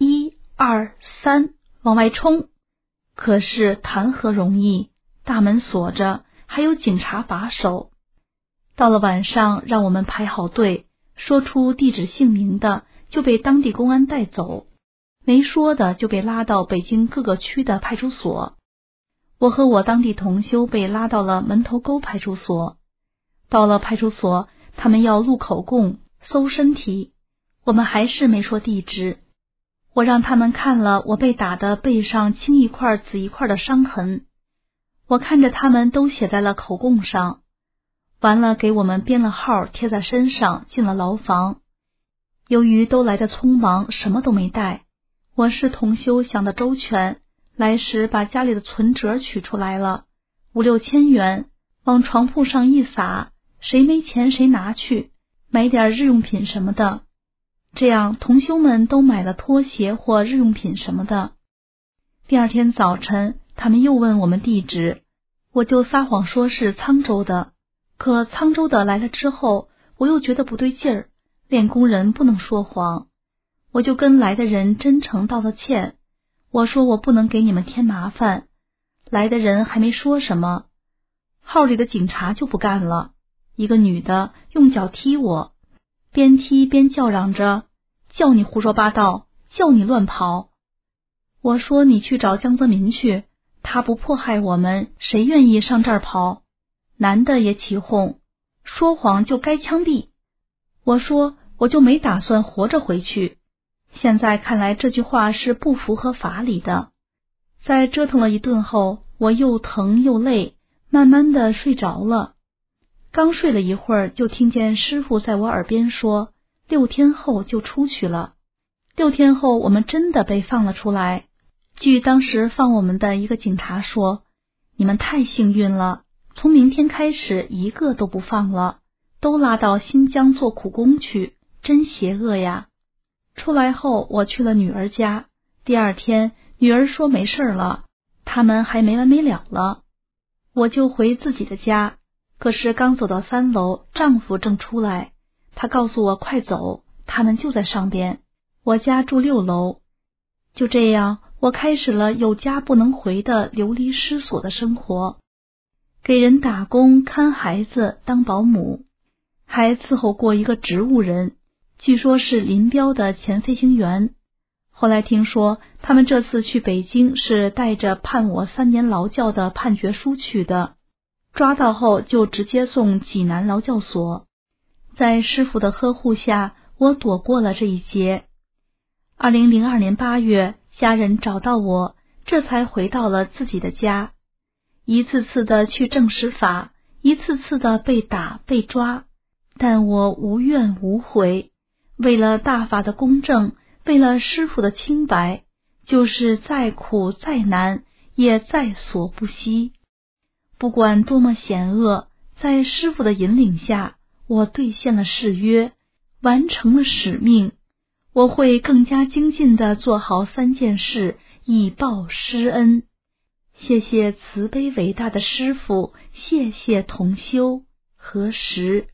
1、2、3，往外冲。可是谈何容易，大门锁着，还有警察把守。到了晚上，让我们排好队，说出地址姓名的就被当地公安带走，没说的就被拉到北京各个区的派出所。我和我当地同修被拉到了门头沟派出所。到了派出所，他们要录口供、搜身体，我们还是没说地址。我让他们看了我被打的背上青一块紫一块的伤痕，我看着他们都写在了口供上。完了，给我们编了号贴在身上，进了牢房。由于都来得匆忙，什么都没带，我是同修想得周全，来时把家里的存折取出来了，5、6千元，往床铺上一撒，谁没钱谁拿去，买点日用品什么的。这样同修们都买了拖鞋或日用品什么的。第二天早晨，他们又问我们地址，我就撒谎说是沧州的。可沧州的来了之后，我又觉得不对劲儿，练功人不能说谎，我就跟来的人真诚道了歉。我说我不能给你们添麻烦。来的人还没说什么，号里的警察就不干了，一个女的用脚踢我，边踢边叫嚷着，叫你胡说八道，叫你乱跑。我说你去找江泽民去，他不迫害我们，谁愿意上这儿跑？男的也起哄，说谎就该枪毙。我说我就没打算活着回去，现在看来这句话是不符合法理的。在折腾了一顿后，我又疼又累，慢慢的睡着了。刚睡了一会儿，就听见师父在我耳边说，6天后就出去了。6天后我们真的被放了出来。据当时放我们的一个警察说，你们太幸运了，从明天开始一个都不放了，都拉到新疆做苦工去，真邪恶呀。出来后我去了女儿家，第二天女儿说没事了，他们还没完没了了。我就回自己的家，可是刚走到3楼，丈夫正出来，他告诉我快走，他们就在上边。我家住6楼。就这样，我开始了有家不能回的流离失所的生活，给人打工、看孩子、当保姆，还伺候过一个植物人，据说是林彪的前飞行员。后来听说他们这次去北京是带着判我3年劳教的判决书去的，抓到后就直接送济南劳教所。在师父的呵护下，我躲过了这一劫。2002年8月，家人找到我，这才回到了自己的家。一次次的去证实法，一次次的被打被抓，但我无怨无悔。为了大法的公正，为了师父的清白，就是再苦再难，也在所不惜。不管多么险恶，在师父的引领下，我兑现了誓约，完成了使命。我会更加精进地做好3件事，以报师恩。谢谢慈悲伟大的师父，谢谢同修。何时？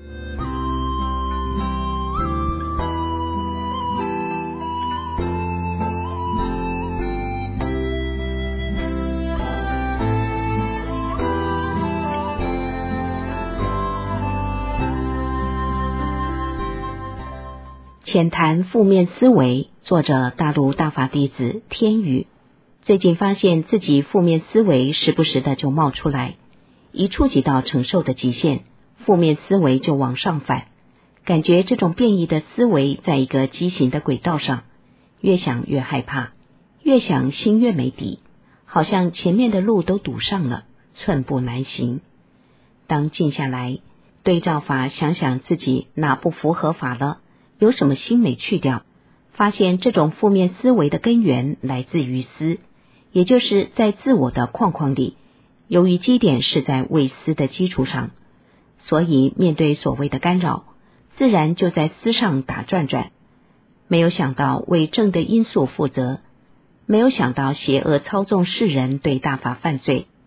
浅谈负面思维，作者大陆大法弟子天宇。最近发现自己负面思维时不时的就冒出来，一触及到承受的极限，负面思维就往上反，感觉这种变异的思维在一个畸形的轨道上，越想越害怕，越想心越没底，好像前面的路都堵上了，寸步难行。当静下来，对照法想想自己哪不符合法了，有什么心没去掉，发现这种负面思维的根源来自于思，也就是在自我的框框里，由于基点是在为思的基础上，所以面对所谓的干扰，自然就在思上打转转，没有想到为正的因素负责，没有想到邪恶操纵世人对大法犯罪，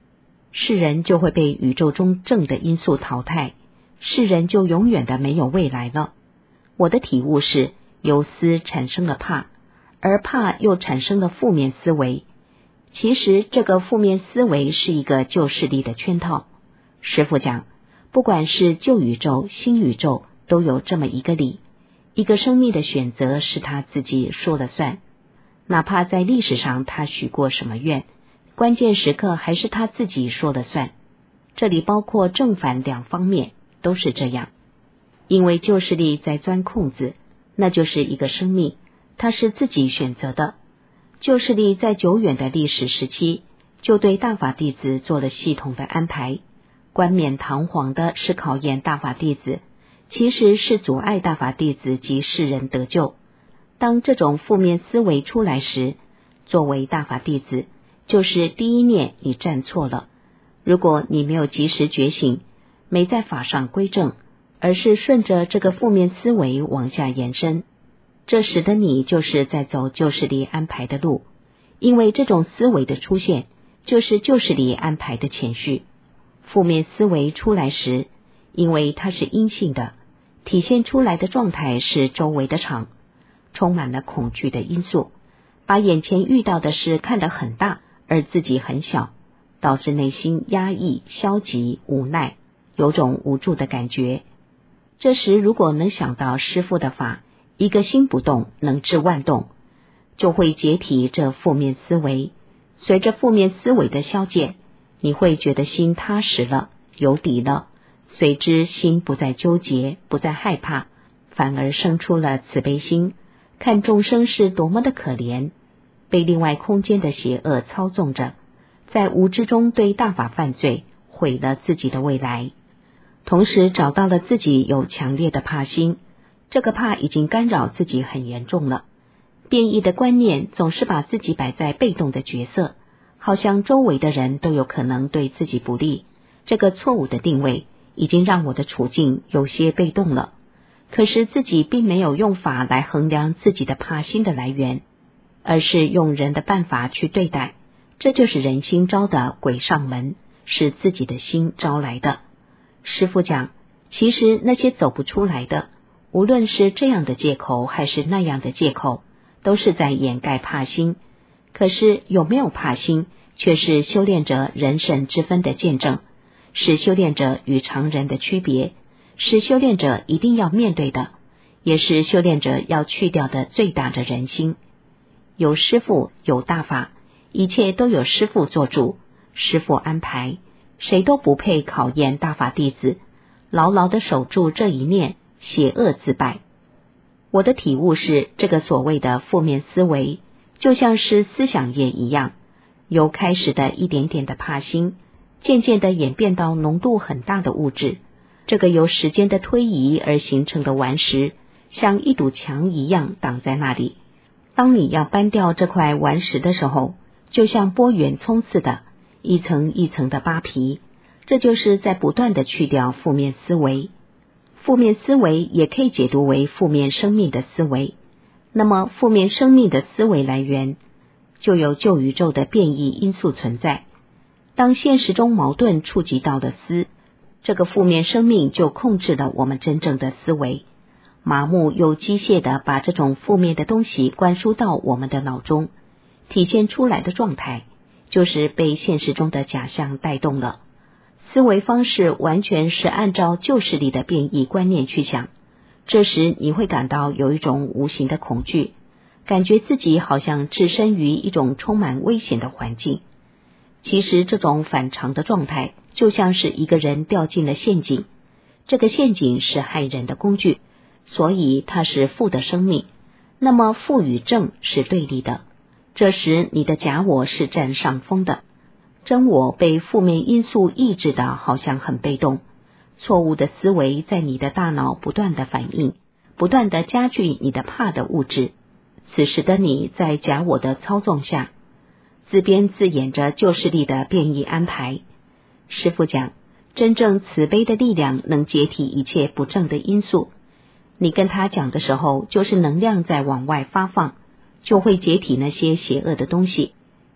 世人就会被宇宙中正的因素淘汰，世人就永远的没有未来了。我的体悟是，由思产生了怕，而怕又产生了负面思维。其实这个负面思维是一个旧势力的圈套。师父讲，不管是旧宇宙、新宇宙，都有这么一个理，一个生命的选择是他自己说了算，哪怕在历史上他许过什么愿，关键时刻还是他自己说了算。这里包括正反两方面，都是这样。因为旧势力在钻空子，那就是一个生命，它是自己选择的。旧势力在久远的历史时期，就对大法弟子做了系统的安排，冠冕堂皇的是考验大法弟子，其实是阻碍大法弟子及世人得救。当这种负面思维出来时，作为大法弟子，就是第一念你站错了。如果你没有及时觉醒，没在法上归正，而是顺着这个负面思维往下延伸，这时的你就是在走旧势力安排的路。因为这种思维的出现，就是旧势力安排的前序。负面思维出来时，因为它是阴性的，体现出来的状态是周围的场，充满了恐惧的因素，把眼前遇到的事看得很大，而自己很小，导致内心压抑、消极、无奈，有种无助的感觉。这时如果能想到师父的法，一个心不动能治万动，就会解体这负面思维。随着负面思维的消减，你会觉得心踏实了，有底了，随之心不再纠结，不再害怕，反而生出了慈悲心，看众生是多么的可怜，被另外空间的邪恶操纵着，在无知中对大法犯罪，毁了自己的未来。同时找到了自己有强烈的怕心，这个怕已经干扰自己很严重了。变异的观念总是把自己摆在被动的角色，好像周围的人都有可能对自己不利。这个错误的定位已经让我的处境有些被动了。可是自己并没有用法来衡量自己的怕心的来源，而是用人的办法去对待。这就是人心招的鬼上门，是自己的心招来的。师父讲，其实那些走不出来的，无论是这样的借口还是那样的借口，都是在掩盖怕心。可是有没有怕心，却是修炼者人神之分的见证，是修炼者与常人的区别，是修炼者一定要面对的，也是修炼者要去掉的最大的人心。有师父，有大法，一切都有师父做主，师父安排，谁都不配考验大法弟子，牢牢地守住这一念，邪恶自败。我的体悟是，这个所谓的负面思维，就像是思想业一样，由开始的一点点的怕心，渐渐地演变到浓度很大的物质。这个由时间的推移而形成的顽石，像一堵墙一样挡在那里。当你要搬掉这块顽石的时候，就像剥圆葱似的，一层一层的扒皮，这就是在不断地去掉负面思维。负面思维也可以解读为负面生命的思维。那么负面生命的思维来源，就有旧宇宙的变异因素存在。当现实中矛盾触及到了思，这个负面生命就控制了我们真正的思维，麻木又机械地把这种负面的东西灌输到我们的脑中，体现出来的状态就是被现实中的假象带动了。思维方式完全是按照旧势力的变异观念去想，这时你会感到有一种无形的恐惧，感觉自己好像置身于一种充满危险的环境。其实这种反常的状态就像是一个人掉进了陷阱，这个陷阱是害人的工具，所以它是负的生命。那么负与正是对立的，这时你的假我是占上风的，真我被负面因素抑制的好像很被动，错误的思维在你的大脑不断的反应，不断的加剧你的怕的物质。此时的你在假我的操纵下，自编自演着旧势力的变异安排。师父讲，真正慈悲的力量能解体一切不正的因素。你跟他讲的时候，就是能量在往外发放，就会解体那些邪恶的东西。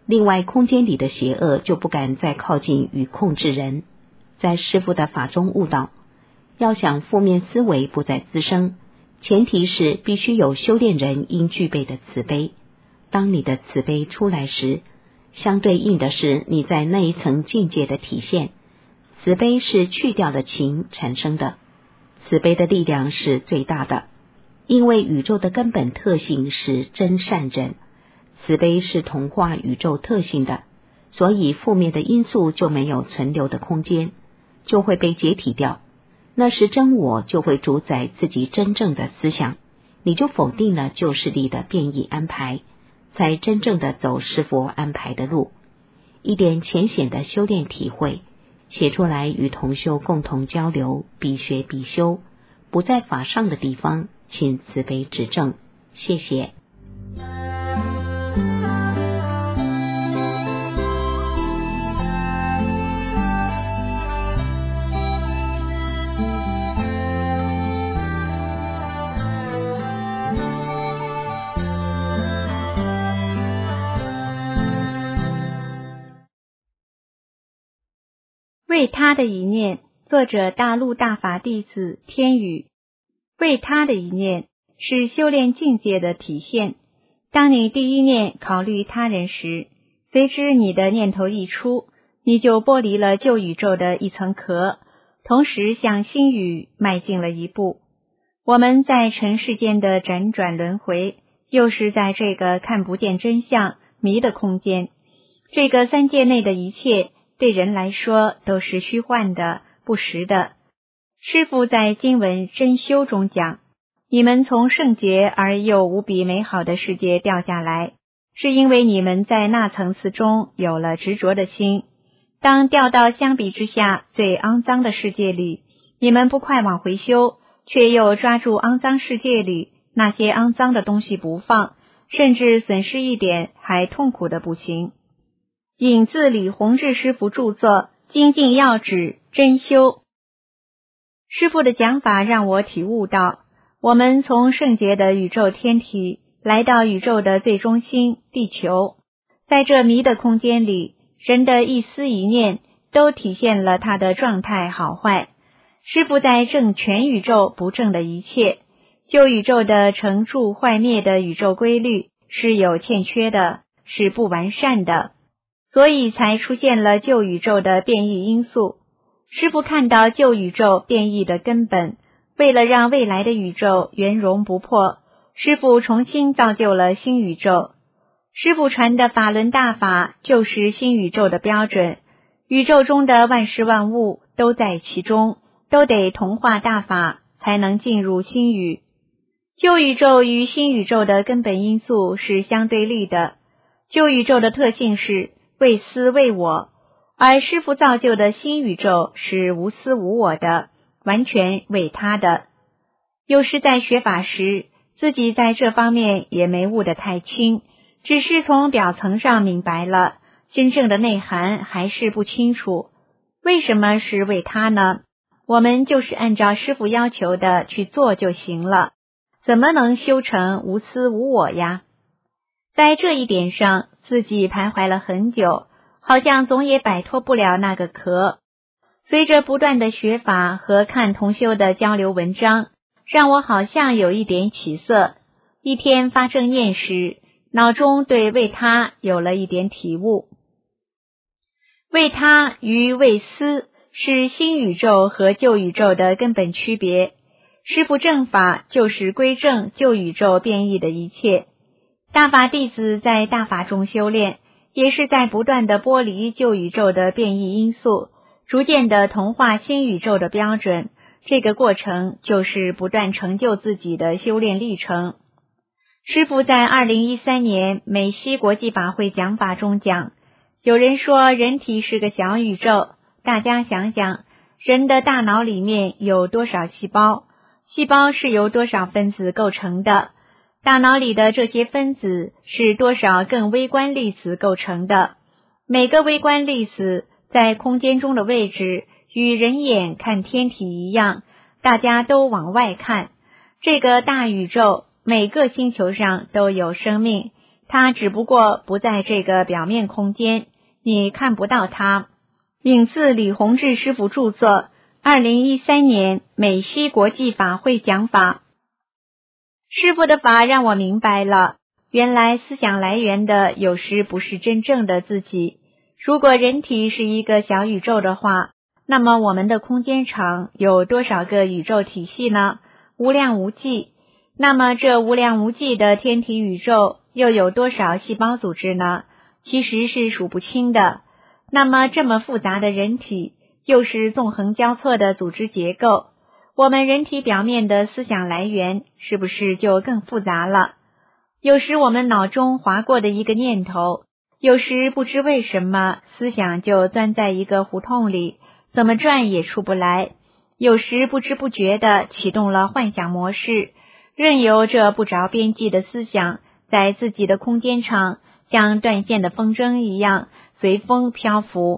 另外，空间里的邪恶就不敢再靠近与控制人。在师父的法中悟道，要想负面思维不再滋生，前提是必须有修炼人应具备的慈悲。当你的慈悲出来时，相对应的是你在那一层境界的体现。慈悲是去掉了情产生的，慈悲的力量是最大的，因为宇宙的根本特性是真善忍，慈悲是同化宇宙特性的，所以负面的因素就没有存留的空间，就会被解体掉。那时真我就会主宰自己真正的思想，你就否定了旧势力的变异安排，才真正的走师父安排的路。一点浅显的修炼体会写出来，与同修共同交流，必学必修，不在法上的地方请慈悲指正，谢谢。 为他的一念，作者大陆大法弟子天宇。为他的一念是修炼境界的体现。当你第一念考虑他人时，随之你的念头一出，你就剥离了旧宇宙的一层壳，同时向新宇迈进了一步。我们在尘世间的辗转轮回，又是在这个看不见真相迷的空间，这个三界内的一切对人来说都是虚幻的、不实的。师父在经文真修中讲，你们从圣洁而又无比美好的世界掉下来，是因为你们在那层次中有了执着的心。当掉到相比之下最肮脏的世界里，你们不快往回修，却又抓住肮脏世界里那些肮脏的东西不放，甚至损失一点还痛苦的不行。引自李洪志师父著作《精进要旨真修》。师父的讲法让我体悟到，我们从圣洁的宇宙天体来到宇宙的最中心地球，在这迷的空间里，人的一思一念都体现了他的状态好坏。师父在证全宇宙不正的一切，旧宇宙的成住坏灭的宇宙规律是有欠缺的，是不完善的，所以才出现了旧宇宙的变异因素。师父看到旧宇宙变异的根本，为了让未来的宇宙圆融不破，师父重新造就了新宇宙。师父传的法轮大法就是新宇宙的标准，宇宙中的万事万物都在其中，都得同化大法才能进入新宇。旧宇宙与新宇宙的根本因素是相对立的，旧宇宙的特性是为私为我，而师父造就的新宇宙是无私无我的，完全为他的。有时在学法时，自己在这方面也没悟得太清，只是从表层上明白了，真正的内涵还是不清楚。为什么是为他呢？我们就是按照师父要求的去做就行了，怎么能修成无私无我呀？在这一点上，自己徘徊了很久，好像总也摆脱不了那个壳。随着不断的学法和看同修的交流文章，让我好像有一点起色。一天发正念时，脑中对为他有了一点体悟。为他与为私是新宇宙和旧宇宙的根本区别。师父正法就是归正旧宇宙变异的一切。大法弟子在大法中修炼，也是在不断的剥离旧宇宙的变异因素，逐渐的同化新宇宙的标准。这个过程就是不断成就自己的修炼历程。师父在2013年美西国际法会讲法中讲，有人说人体是个小宇宙，大家想想，人的大脑里面有多少细胞？细胞是由多少分子构成的？大脑里的这些分子是多少更微观粒子构成的？每个微观粒子在空间中的位置与人眼看天体一样，大家都往外看。这个大宇宙每个星球上都有生命， 它只不过不在这个表面空间，你看不到它。引自李洪志师父著作2013年美西国际法会讲法。师父的法让我明白了，原来思想来源的有时不是真正的自己。如果人体是一个小宇宙的话，那么我们的空间场有多少个宇宙体系呢？无量无际。那么这无量无际的天体宇宙又有多少细胞组织呢？其实是数不清的。那么这么复杂的人体，又是纵横交错的组织结构，我们人体表面的思想来源是不是就更复杂了？有时我们脑中划过的一个念头，有时不知为什么思想就钻在一个胡同里，怎么转也出不来。有时不知不觉地启动了幻想模式，任由这不着边际的思想在自己的空间场像断线的风筝一样随风漂浮。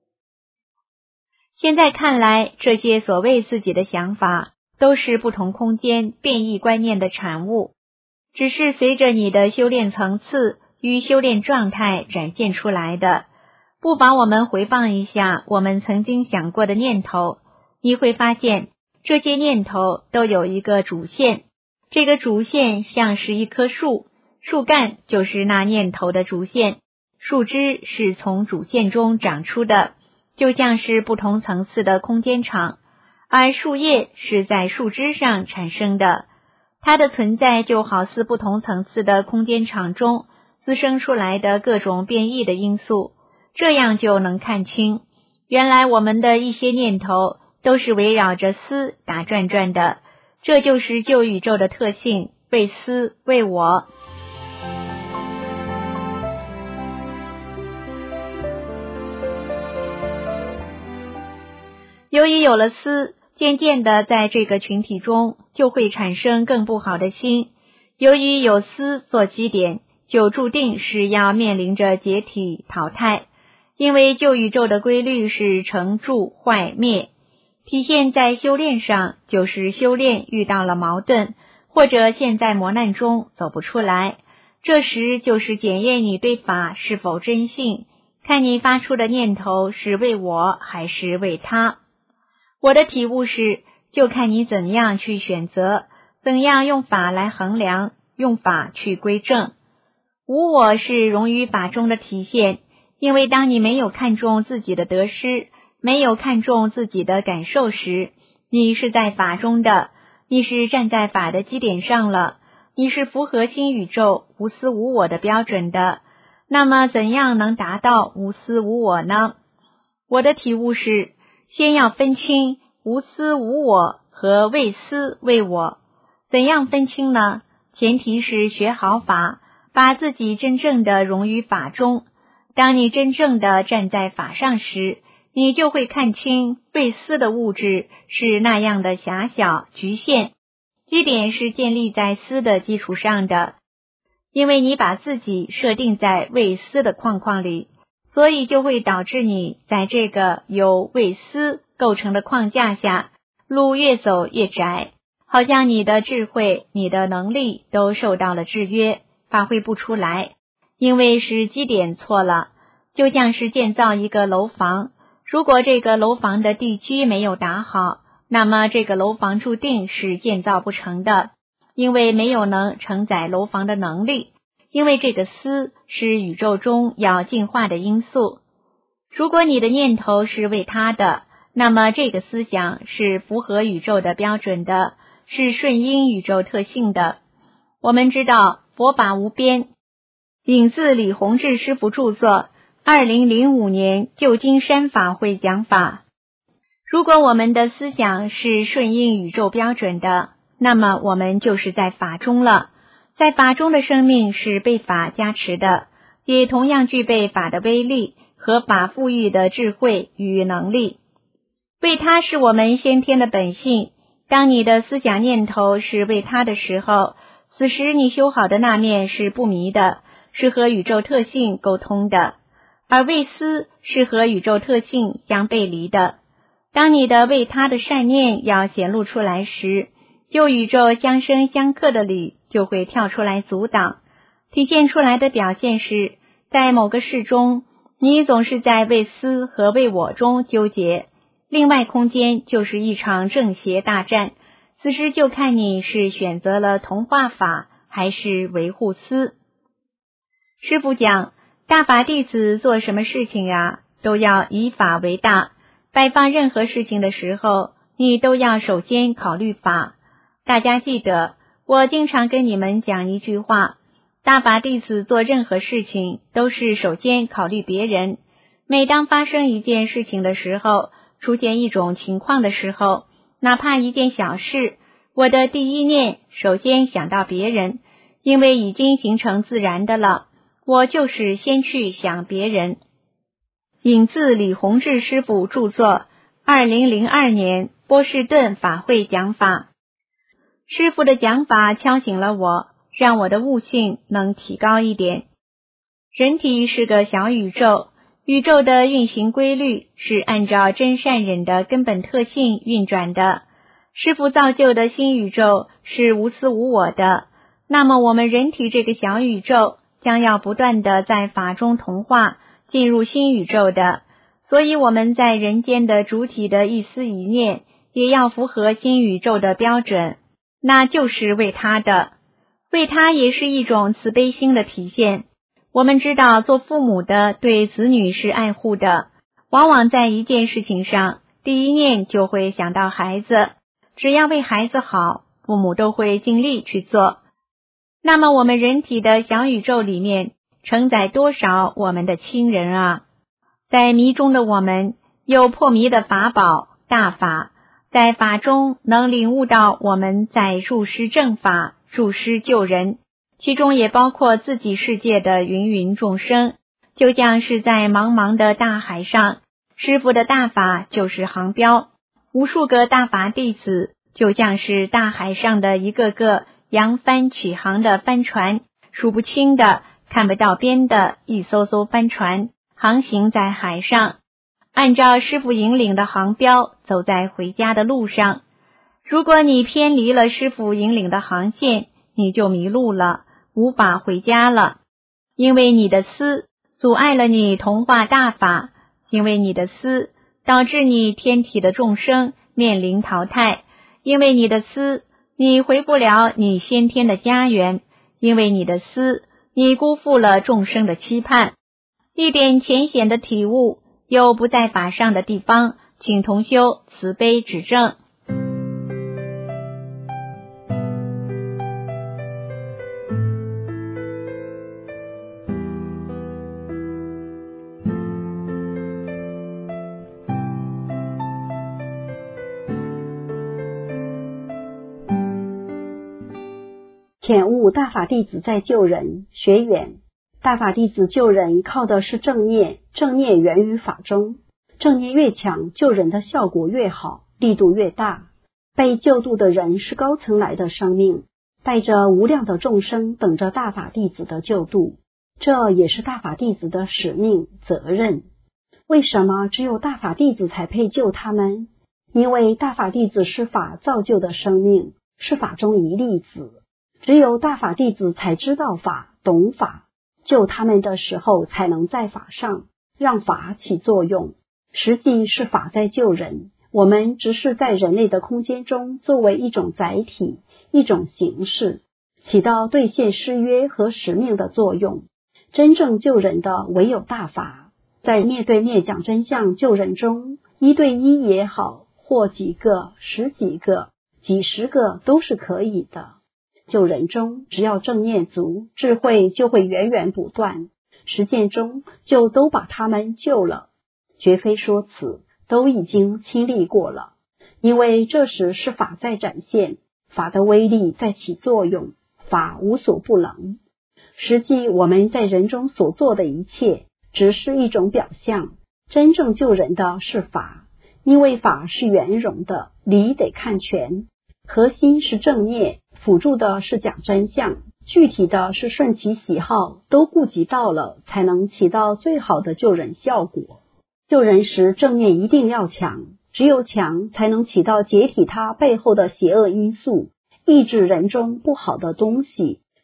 现在看来，这些所谓自己的想法都是不同空间变异观念的产物，只是随着你的修炼层次与修炼状态展现出来的。不妨我们回放一下我们曾经想过的念头，你会发现这些念头都有一个主线，这个主线像是一棵树，树干就是那念头的主线，树枝是从主线中长出的，就像是不同层次的空间场，而树叶是在树枝上产生的。它的存在就好似不同层次的空间场中滋生出来的各种变异的因素，这样就能看清，原来我们的一些念头都是围绕着思打转转的，这就是旧宇宙的特性，为思为我。由于有了思，渐渐的在这个群体中就会产生更不好的心。由于有思做基点，就注定是要面临着解体淘汰，因为旧宇宙的规律是成住坏灭。体现在修炼上，就是修炼遇到了矛盾，或者陷在磨难中走不出来，这时就是检验你对法是否真信，看你发出的念头是为我还是为他。我的体悟是，就看你怎样去选择，怎样用法来衡量，用法去归正。无我是融于法中的体现，因为当你没有看重自己的得失，没有看重自己的感受时，你是在法中的，你是站在法的基点上了，你是符合新宇宙无私无我的标准的。那么怎样能达到无私无我呢？我的体悟是，先要分清无私无我和为私为我。怎样分清呢？前提是学好法，把自己真正的融于法中。当你真正的站在法上时，你就会看清为私的物质是那样的狭小局限，基点是建立在私的基础上的。因为你把自己设定在为私的框框里，所以就会导致你在这个由为私构成的框架下，路越走越窄，好像你的智慧、你的能力都受到了制约，发挥不出来，因为是基点错了。就像是建造一个楼房，如果这个楼房的地基没有打好，那么这个楼房注定是建造不成的，因为没有能承载楼房的能力。因为这个思是宇宙中要进化的因素。如果你的念头是为他的，那么这个思想是符合宇宙的标准的，是顺应宇宙特性的。我们知道佛法无边，引自李洪志师父著作2005年旧金山法会讲法。如果我们的思想是顺应宇宙标准的，那么我们就是在法中了。在法中的生命是被法加持的，也同样具备法的威力和法赋予的智慧与能力。为他是我们先天的本性，当你的思想念头是为他的时候，此时你修好的那面是不迷的，是和宇宙特性沟通的，而为私是和宇宙特性相背离的。当你的为他的善念要显露出来时，就宇宙相生相克的理就会跳出来阻挡， 体现出来的表现是，在某个事中，你总是在为私和为我中纠结，另外空间就是一场正邪大战，此时就看你是选择了同化法还是维护私。师父讲，大法弟子做什么事情呀，都要以法为大，摆放任何事情的时候，你都要首先考虑法。大家记得，我经常跟你们讲一句话，大法弟子做任何事情都是首先考虑别人。每当发生一件事情的时候，出现一种情况的时候，哪怕一件小事，我的第一念首先想到别人，因为已经形成自然的了，我就是先去想别人。引自李洪志师父著作2002年波士顿法会讲法。师父的讲法敲醒了我，让我的悟性能提高一点。人体是个小宇宙，宇宙的运行规律是按照真善忍的根本特性运转的。师父造就的新宇宙是无私无我的，那么我们人体这个小宇宙将要不断的在法中同化，进入新宇宙的，所以我们在人间的主体的一思一念也要符合新宇宙的标准，那就是为他的。为他也是一种慈悲心的体现。我们知道做父母的对子女是爱护的，往往在一件事情上，第一念就会想到孩子，只要为孩子好，父母都会尽力去做。那么我们人体的小宇宙里面承载多少我们的亲人啊？在迷中的我们有破迷的法宝大法，在法中能领悟到我们在入施正法，入施救人，其中也包括自己世界的芸芸众生，就像是在茫茫的大海上，师父的大法就是航标，无数个大法弟子就像是大海上的一个个扬帆起航的帆船，数不清的看不到边的一艘艘帆船航行在海上，按照师父引领的航标走在回家的路上。如果你偏离了师父引领的航线，你就迷路了，无法回家了。因为你的私阻碍了你同化大法，因为你的私导致你天体的众生面临淘汰，因为你的私你回不了你先天的家园，因为你的私你辜负了众生的期盼。一点浅显的体悟，有不在法上的地方，请同修慈悲指正。 浅悟大法弟子在救人。学员，大法弟子救人靠的是正念，正念源于法中，正念越强，救人的效果越好，力度越大。被救度的人是高层来的生命，带着无量的众生等着大法弟子的救度，这也是大法弟子的使命责任。为什么只有大法弟子才配救他们？因为大法弟子是法造就的生命，是法中一粒子，只有大法弟子才知道法，懂法，救他们的时候才能在法上让法起作用。实际是法在救人，我们只是在人类的空间中作为一种载体，一种形式，起到兑现誓约和使命的作用。真正救人的唯有大法，在面对面讲真相救人中，一对一也好，或几个、十几个、几十个都是可以的。救人中只要正念足，智慧就会源源不断，实践中就都把他们救了，绝非说辞，都已经亲历过了。因为这时是法在展现，法的威力在起作用，法无所不能。实际我们在人中所做的一切只是一种表象，真正救人的是法，因为法是圆融的，理得看全，核心是正念，辅助的是讲真相，具体的是顺其喜好，都顾及到了，才能起到最好的救人效果。救人时正念一定要强，只有强才能起到解体它背后的邪恶因素，抑制人中不好的东西，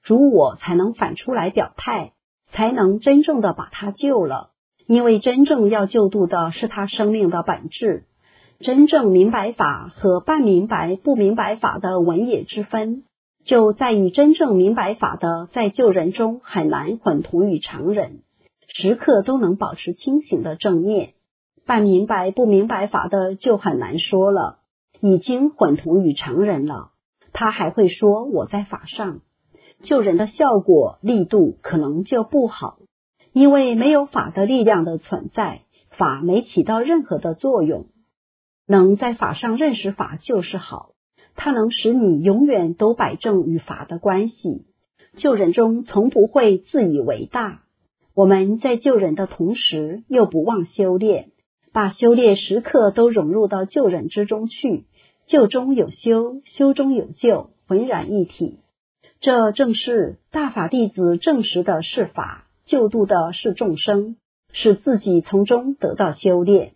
主我才能反出来表态，才能真正的把他救了。因为真正要救度的是他生命的本质。真正明白法和半明白不明白法的文野之分，就在于真正明白法的在救人中很难混同于常人，时刻都能保持清醒的正念。半明白不明白法的就很难说了，已经混同于常人了，他还会说我在法上，救人的效果力度可能就不好，因为没有法的力量的存在，法没起到任何的作用。能在法上认识法就是好，它能使你永远都摆正与法的关系。救人中从不会自以为大，我们在救人的同时又不忘修炼，把修炼时刻都融入到救人之中去，救中有修，修中有救，浑然一体。这正是大法弟子证实的是法，救度的是众生，使自己从中得到修炼。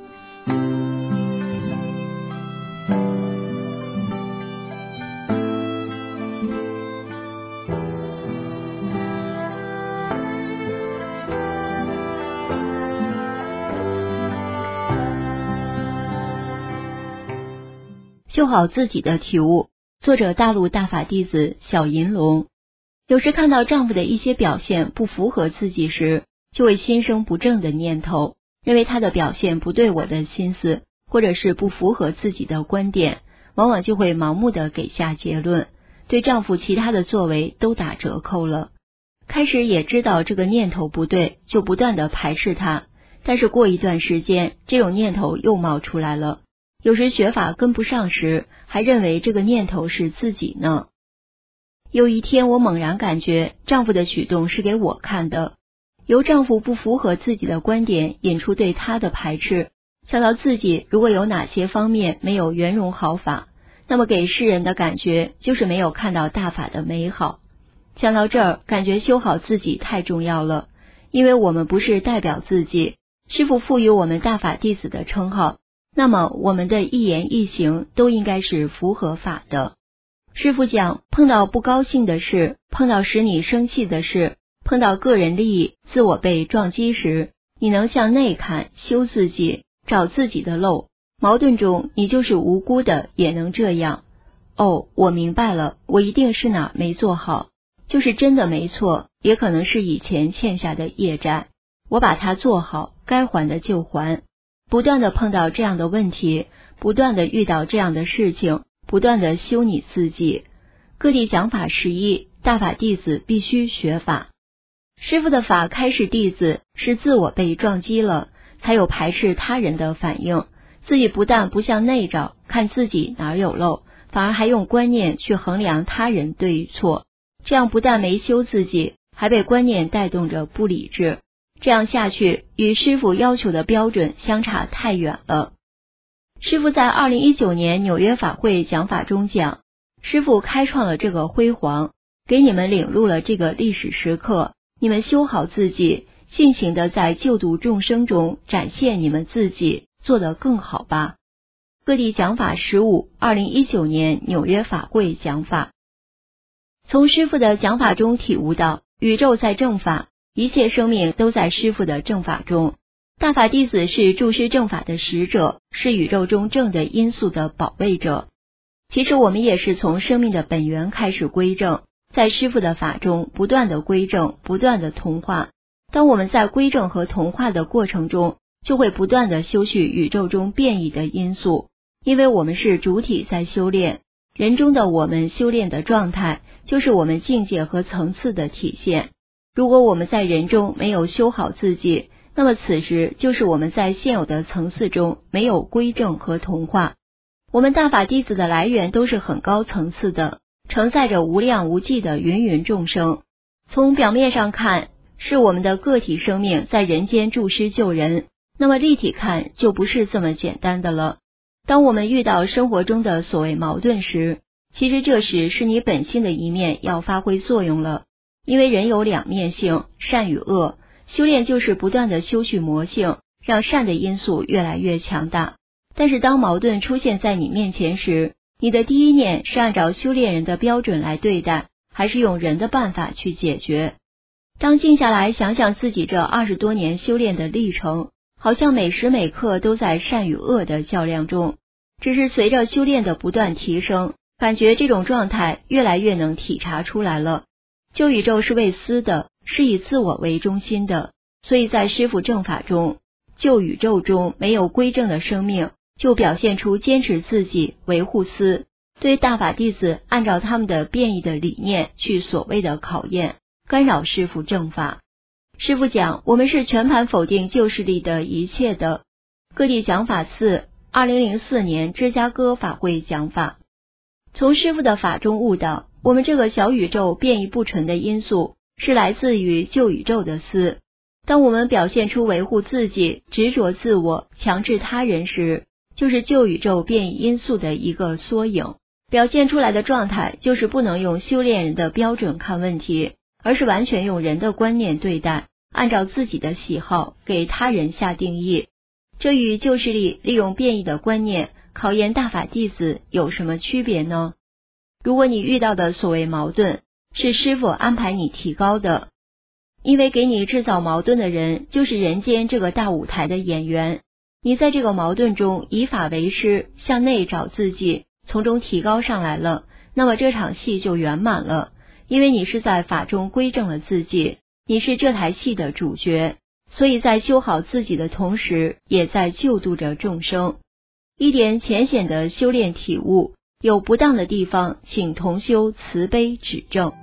修好自己的体悟。作者大陆大法弟子小银龙。有时看到丈夫的一些表现不符合自己时，就会心生不正的念头，认为他的表现不对我的心思，或者是不符合自己的观点，往往就会盲目的给下结论，对丈夫其他的作为都打折扣了。开始也知道这个念头不对，就不断的排斥他，但是过一段时间，这种念头又冒出来了。有时学法跟不上时，还认为这个念头是自己呢。有一天我猛然感觉丈夫的举动是给我看的，由丈夫不符合自己的观点引出对他的排斥，想到自己如果有哪些方面没有圆融好法，那么给世人的感觉就是没有看到大法的美好。想到这儿，感觉修好自己太重要了，因为我们不是代表自己，师父赋予我们大法弟子的称号，那么我们的一言一行都应该是符合法的。师父讲，碰到不高兴的事，碰到使你生气的事，碰到个人利益、自我被撞击时，你能向内看，修自己，找自己的漏。矛盾中你就是无辜的，也能这样。哦，我明白了，我一定是哪没做好，就是真的没错，也可能是以前欠下的业债，我把它做好，该还的就还。不断的碰到这样的问题，不断的遇到这样的事情，不断的修你自己。各地讲法11，大法弟子必须学法。师父的法开示弟子是自我被撞击了，才有排斥他人的反应，自己不但不向内找，看自己哪有漏，反而还用观念去衡量他人对与错，这样不但没修自己，还被观念带动着不理智。这样下去，与师父要求的标准相差太远了。师父在2019年纽约法会讲法中讲，师父开创了这个辉煌，给你们领入了这个历史时刻，你们修好自己，尽情的在救度众生中展现你们自己，做得更好吧。各地讲法15， 2019年纽约法会讲法。从师父的讲法中体悟到，宇宙在正法，一切生命都在师父的正法中，大法弟子是助师正法的使者，是宇宙中正的因素的保卫者。其实我们也是从生命的本源开始归正，在师父的法中不断的归正，不断的同化。当我们在归正和同化的过程中，就会不断的修续宇宙中变异的因素，因为我们是主体在修炼，人中的我们修炼的状态，就是我们境界和层次的体现。如果我们在人中没有修好自己，那么此时就是我们在现有的层次中没有归正和同化。我们大法弟子的来源都是很高层次的，承载着无量无际的芸芸众生。从表面上看，是我们的个体生命在人间助师救人，那么立体看就不是这么简单的了。当我们遇到生活中的所谓矛盾时，其实这时是你本性的一面要发挥作用了。因为人有两面性，善与恶，修炼就是不断的修续魔性，让善的因素越来越强大。但是当矛盾出现在你面前时，你的第一念是按照修炼人的标准来对待， 还是用人的办法去解决。当静下来想想自己这20多年修炼的历程，好像每时每刻都在善与恶的较量中，只是随着修炼的不断提升，感觉这种状态越来越能体察出来了。旧宇宙是为私的，是以自我为中心的，所以在师父正法中，旧宇宙中没有归正的生命，就表现出坚持自己，维护私，对大法弟子按照他们的变异的理念去所谓的考验，干扰师父正法。师父讲，我们是全盘否定旧势力的一切的。各地讲法寺2004年芝加哥法会讲法，从师父的法中悟到，我们这个小宇宙变异不纯的因素是来自于旧宇宙的私。当我们表现出维护自己、执着自我、强制他人时，就是旧宇宙变异因素的一个缩影。表现出来的状态就是不能用修炼人的标准看问题，而是完全用人的观念对待，按照自己的喜好给他人下定义。这与旧势力利用变异的观念考验大法弟子有什么区别呢？如果你遇到的所谓矛盾是师父安排你提高的，因为给你制造矛盾的人就是人间这个大舞台的演员，你在这个矛盾中以法为师，向内找自己，从中提高上来了，那么这场戏就圆满了，因为你是在法中归正了自己，你是这台戏的主角，所以在修好自己的同时，也在救度着众生。一点浅显的修炼体悟，有不当的地方，请同修慈悲指正。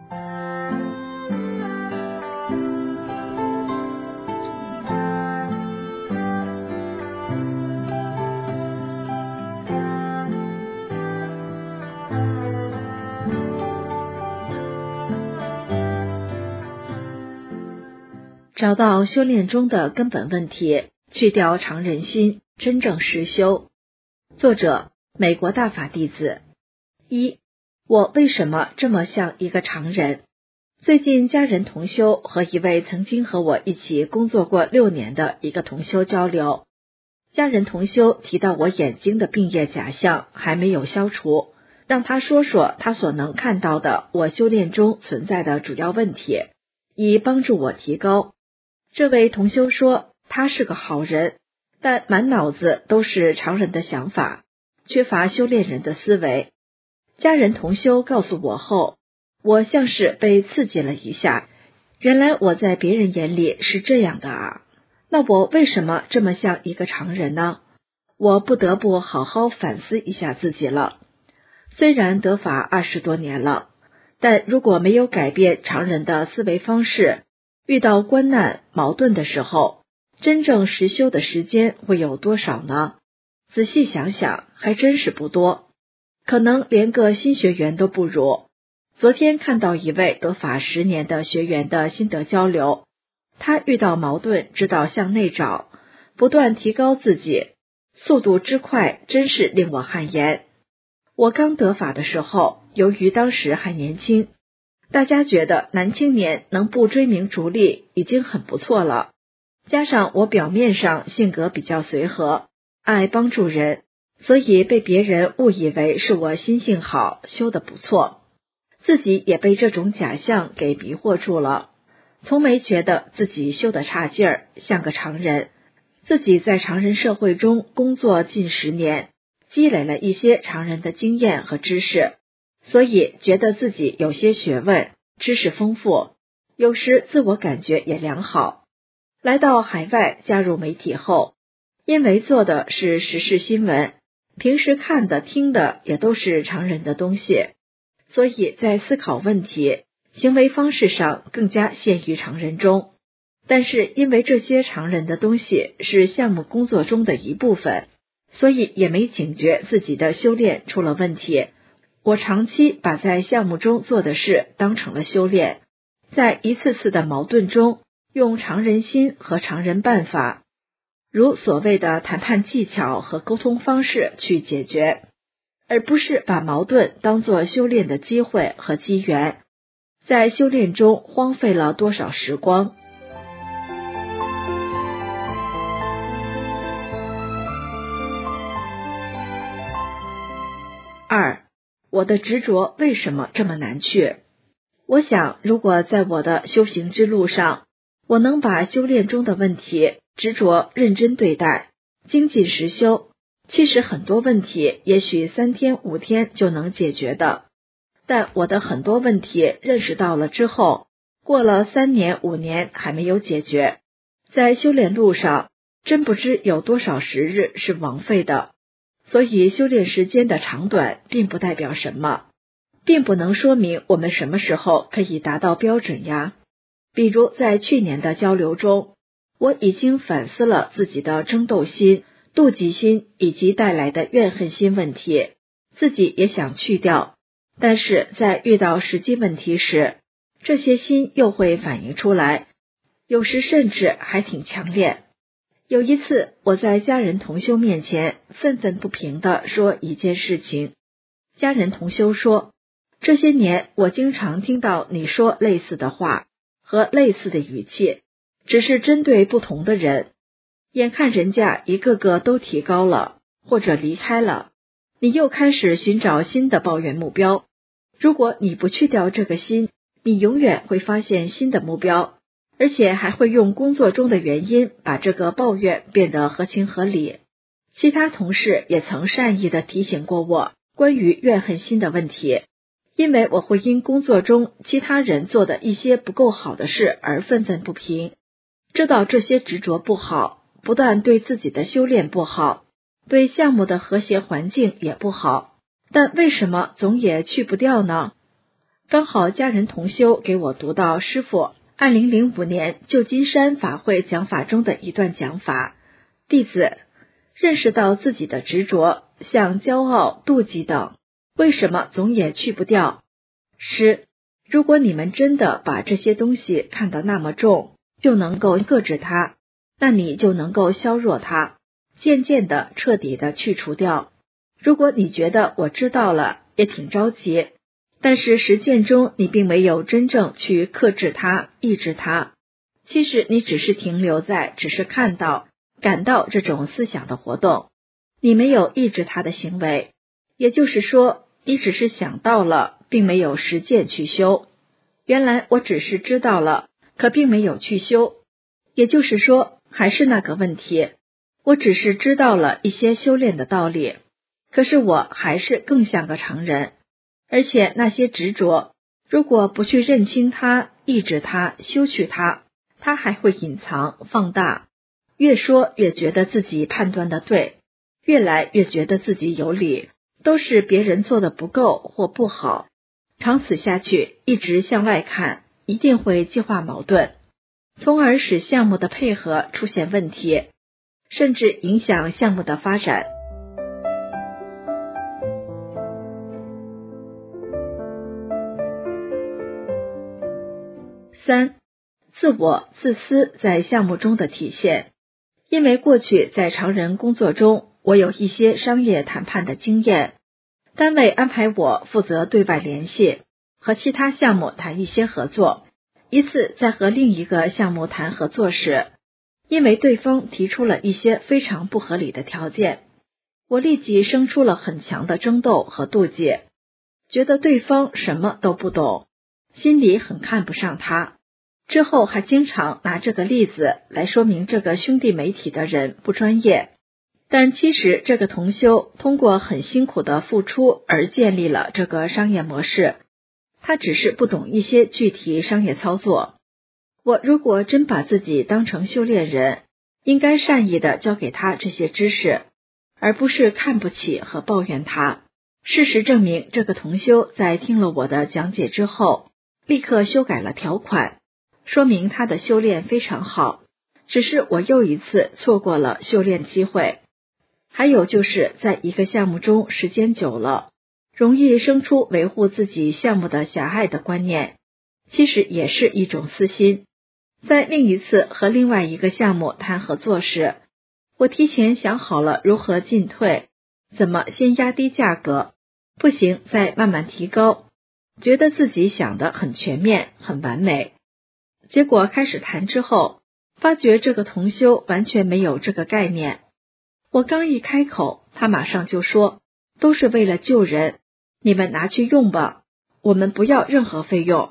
找到修炼中的根本问题，去掉常人心，真正实修。作者：美国大法弟子。1. 我为什么这么像一个常人？最近家人同修和一位曾经和我一起工作过6年的一个同修交流，家人同修提到我眼睛的病业假象还没有消除，让他说说他所能看到的我修炼中存在的主要问题，以帮助我提高。这位同修说，他是个好人，但满脑子都是常人的想法，缺乏修炼人的思维。家人同修告诉我后，我像是被刺激了一下，原来我在别人眼里是这样的啊，那我为什么这么像一个常人呢？我不得不好好反思一下自己了。虽然得法20多年了，但如果没有改变常人的思维方式，遇到关难矛盾的时候，真正实修的时间会有多少呢？仔细想想，还真是不多，可能连个新学员都不如。昨天看到一位得法10年的学员的心得交流，他遇到矛盾知道向内找，不断提高自己，速度之快真是令我汗颜。我刚得法的时候，由于当时还年轻，大家觉得男青年能不追名逐利已经很不错了，加上我表面上性格比较随和，爱帮助人，所以被别人误以为是我心性好，修得不错，自己也被这种假象给迷惑住了，从没觉得自己修得差劲儿，像个常人。自己在常人社会中工作近10年，积累了一些常人的经验和知识，所以觉得自己有些学问，知识丰富，有时自我感觉也良好。来到海外加入媒体后，因为做的是时事新闻，平时看的听的也都是常人的东西，所以在思考问题、行为方式上更加陷于常人中。但是因为这些常人的东西是项目工作中的一部分，所以也没警觉自己的修炼出了问题。我长期把在项目中做的事当成了修炼，在一次次的矛盾中，用常人心和常人办法，如所谓的谈判技巧和沟通方式去解决，而不是把矛盾当作修炼的机会和机缘。在修炼中荒废了多少时光。2. 我的执着为什么这么难去？ 我想，如果在我的修行之路上，我能把修炼中的问题执着认真对待，精进实修，其实很多问题也许3天5天就能解决的。但我的很多问题认识到了之后，过了3年5年还没有解决，在修炼路上真不知有多少时日是枉费的。所以修炼时间的长短并不代表什么，并不能说明我们什么时候可以达到标准呀。比如在去年的交流中，我已经反思了自己的争斗心、妒忌心以及带来的怨恨心问题，自己也想去掉，但是在遇到实际问题时，这些心又会反映出来，有时甚至还挺强烈。有一次，我在家人同修面前愤愤不平地说一件事情，家人同修说，这些年我经常听到你说类似的话和类似的语气，只是针对不同的人，眼看人家一个个都提高了或者离开了，你又开始寻找新的抱怨目标。如果你不去掉这个心，你永远会发现新的目标，而且还会用工作中的原因把这个抱怨变得合情合理。其他同事也曾善意地提醒过我关于怨恨心的问题，因为我会因工作中其他人做的一些不够好的事而愤愤不平，知道这些执着不好，不但对自己的修炼不好，对项目的和谐环境也不好，但为什么总也去不掉呢？刚好家人同修给我读到师父2005年旧金山法会讲法中的一段讲法，弟子认识到自己的执着，像骄傲、妒忌等，为什么总也去不掉？师，如果你们真的把这些东西看得那么重，就能够克制它，那你就能够削弱它，渐渐的、彻底的去除掉。如果你觉得我知道了，也挺着急，但是实践中你并没有真正去克制它、抑制它，其实你只是停留在只是看到、感到这种思想的活动，你没有抑制它的行为，也就是说，你只是想到了，并没有实践去修。原来我只是知道了，可并没有去修，也就是说，还是那个问题，我只是知道了一些修炼的道理，可是我还是更像个常人。而且那些执着，如果不去认清它、抑制它、修去它，它还会隐藏、放大，越说越觉得自己判断的对，越来越觉得自己有理，都是别人做的不够或不好，长此下去，一直向外看，一定会激化矛盾，从而使项目的配合出现问题，甚至影响项目的发展。3. 自我自私在项目中的体现。因为过去在常人工作中，我有一些商业谈判的经验，单位安排我负责对外联系，和其他项目谈一些合作。一次在和另一个项目谈合作时，因为对方提出了一些非常不合理的条件，我立即生出了很强的争斗和妒忌，觉得对方什么都不懂，心里很看不上他。之后还经常拿这个例子来说明这个兄弟媒体的人不专业，但其实这个同修通过很辛苦的付出而建立了这个商业模式，他只是不懂一些具体商业操作。我如果真把自己当成修炼人，应该善意的教给他这些知识，而不是看不起和抱怨他。事实证明，这个同修在听了我的讲解之后，立刻修改了条款，说明他的修炼非常好，只是我又一次错过了修炼机会。还有就是在一个项目中时间久了，容易生出维护自己项目的狭隘的观念，其实也是一种私心。在另一次和另外一个项目谈合作时，我提前想好了如何进退，怎么先压低价格，不行再慢慢提高，觉得自己想得很全面很完美。结果开始谈之后，发觉这个同修完全没有这个概念。我刚一开口，他马上就说，都是为了救人，你们拿去用吧，我们不要任何费用。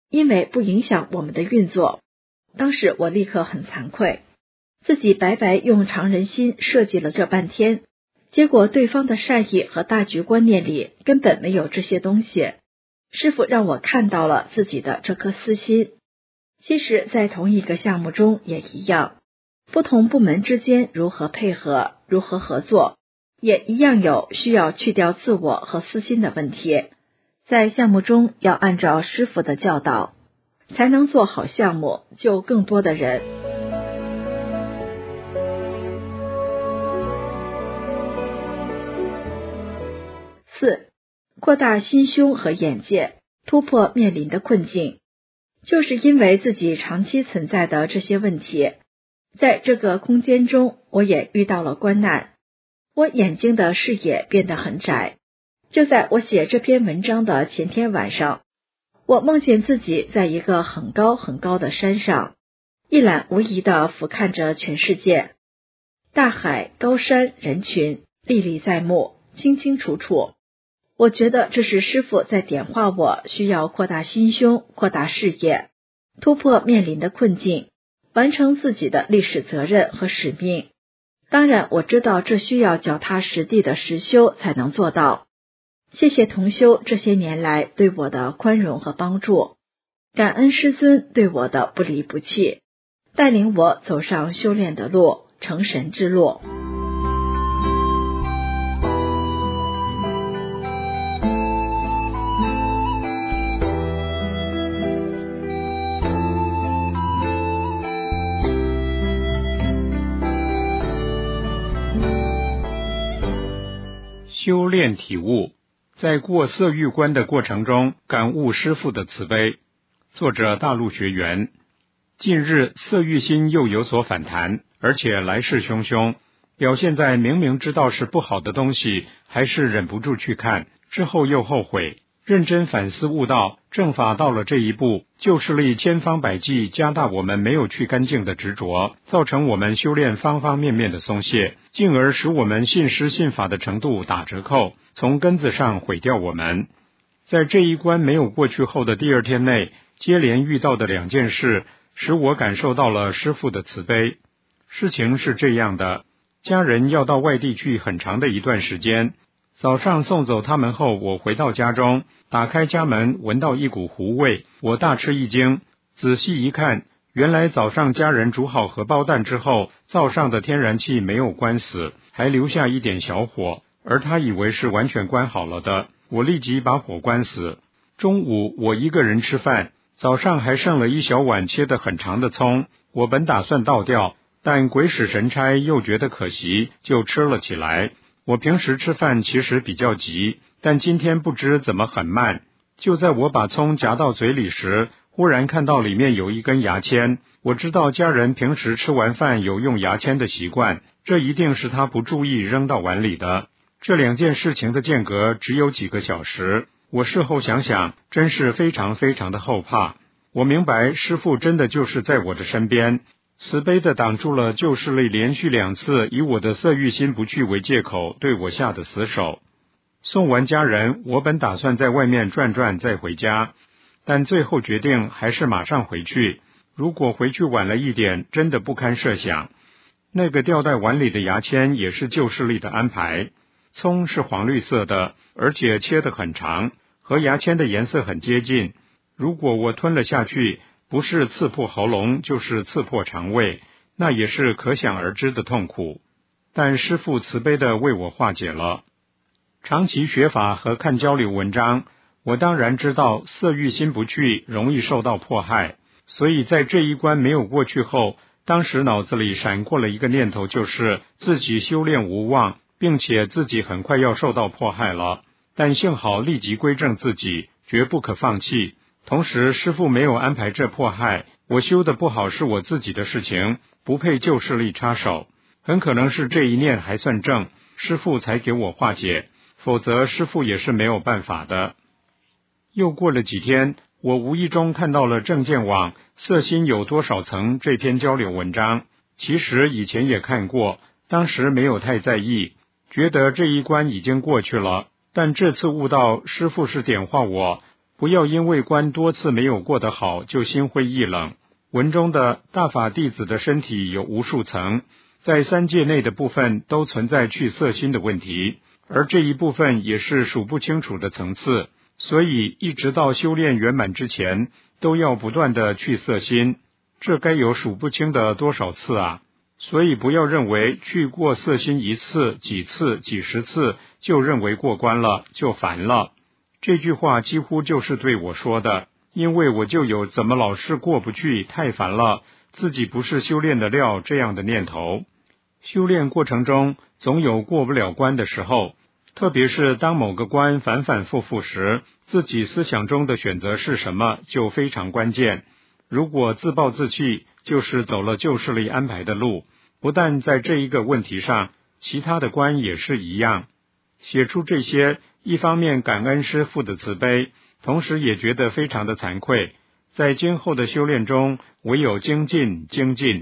因为不影响我们的运作。当时我立刻很惭愧，自己白白用常人心设计了这半天，结果对方的善意和大局观念里根本没有这些东西。师父让我看到了自己的这颗私心。其实在同一个项目中也一样，不同部门之间如何配合，如何合作，也一样有需要去掉自我和私心的问题。在项目中要按照师父的教导，才能做好项目，救更多的人。4. 扩大心胸和眼界，突破面临的困境。就是因为自己长期存在的这些问题，在这个空间中我也遇到了关难，我眼睛的视野变得很窄。就在我写这篇文章的前天晚上，我梦见自己在一个很高很高的山上，一览无遗地俯瞰着全世界，大海、高山、人群历历在目，清清楚楚。我觉得这是师父在点化我需要扩大心胸，扩大视野，突破面临的困境，完成自己的历史责任和使命。当然我知道这需要脚踏实地的实修才能做到。谢谢同修这些年来对我的宽容和帮助，感恩师尊对我的不离不弃，带领我走上修炼的路，成神之路。 修炼体悟，在过色欲关的过程中感悟师父的慈悲。作者大陆学员。近日色欲心又有所反弹，而且来势汹汹，表现在明明知道是不好的东西，还是忍不住去看，之后又后悔。认真反思悟道，正法到了这一步，就是力千方百计加大我们没有去干净的执着，造成我们修炼方方面面的松懈，进而使我们信师信法的程度打折扣，从根子上毁掉我们。在这一关没有过去后的第二天内，接连遇到的2件事，使我感受到了师父的慈悲。事情是这样的，家人要到外地去很长的一段时间，早上送走他们后，我回到家中，打开家门，闻到一股糊味，我大吃一惊，仔细一看，原来早上家人煮好荷包蛋之后，灶上的天然气没有关死，还留下一点小火，而他以为是完全关好了的，我立即把火关死。中午我一个人吃饭，早上还剩了一小碗切得很长的葱，我本打算倒掉，但鬼使神差又觉得可惜，就吃了起来。我平时吃饭其实比较急，但今天不知怎么很慢。就在我把葱夹到嘴里时，忽然看到里面有一根牙签。我知道家人平时吃完饭有用牙签的习惯，这一定是他不注意扔到碗里的。这2件事情的间隔只有几个小时，我事后想想，真是非常非常的后怕。我明白师父真的就是在我的身边，慈悲地挡住了旧势力连续2次以我的色欲心不去为借口对我下的死手。送完家人，我本打算在外面转转再回家，但最后决定还是马上回去。如果回去晚了一点，真的不堪设想。那个吊在碗里的牙签也是旧势力的安排。葱是黄绿色的，而且切得很长，和牙签的颜色很接近。如果我吞了下去，不是刺破喉咙，就是刺破肠胃，那也是可想而知的痛苦。但师父慈悲地为我化解了。长期学法和看交流文章，我当然知道色欲心不去，容易受到迫害。所以在这一关没有过去后，当时脑子里闪过了一个念头，就是自己修炼无望，并且自己很快要受到迫害了。但幸好立即归正自己，绝不可放弃。同时师父没有安排这迫害，我修的不好是我自己的事情，不配旧势力插手。很可能是这一念还算正，师父才给我化解，否则师父也是没有办法的。又过了几天，我无意中看到了正见网色心有多少层这篇交流文章，其实以前也看过，当时没有太在意，觉得这一关已经过去了。但这次悟到师父是点化我， 不要因为观多次没有过得好就心灰意冷。文中的大法弟子的身体有无数层，在三界内的部分都存在去色心的问题，而这一部分也是数不清楚的层次，所以一直到修炼圆满之前，都要不断的去色心，这该有数不清的多少次啊！所以不要认为去过色心一次、几次、几十次，就认为过关了，就烦了。这句话几乎就是对我说的，因为我就有怎么老是过不去，太烦了，自己不是修炼的料这样的念头。修炼过程中总有过不了关的时候，特别是当某个关反反复复时，自己思想中的选择是什么就非常关键。如果自暴自弃，就是走了旧势力安排的路，不但在这一个问题上，其他的关也是一样。写出这些，一方面感恩师父的慈悲，同时也觉得非常的惭愧，在今后的修炼中，唯有精进精进。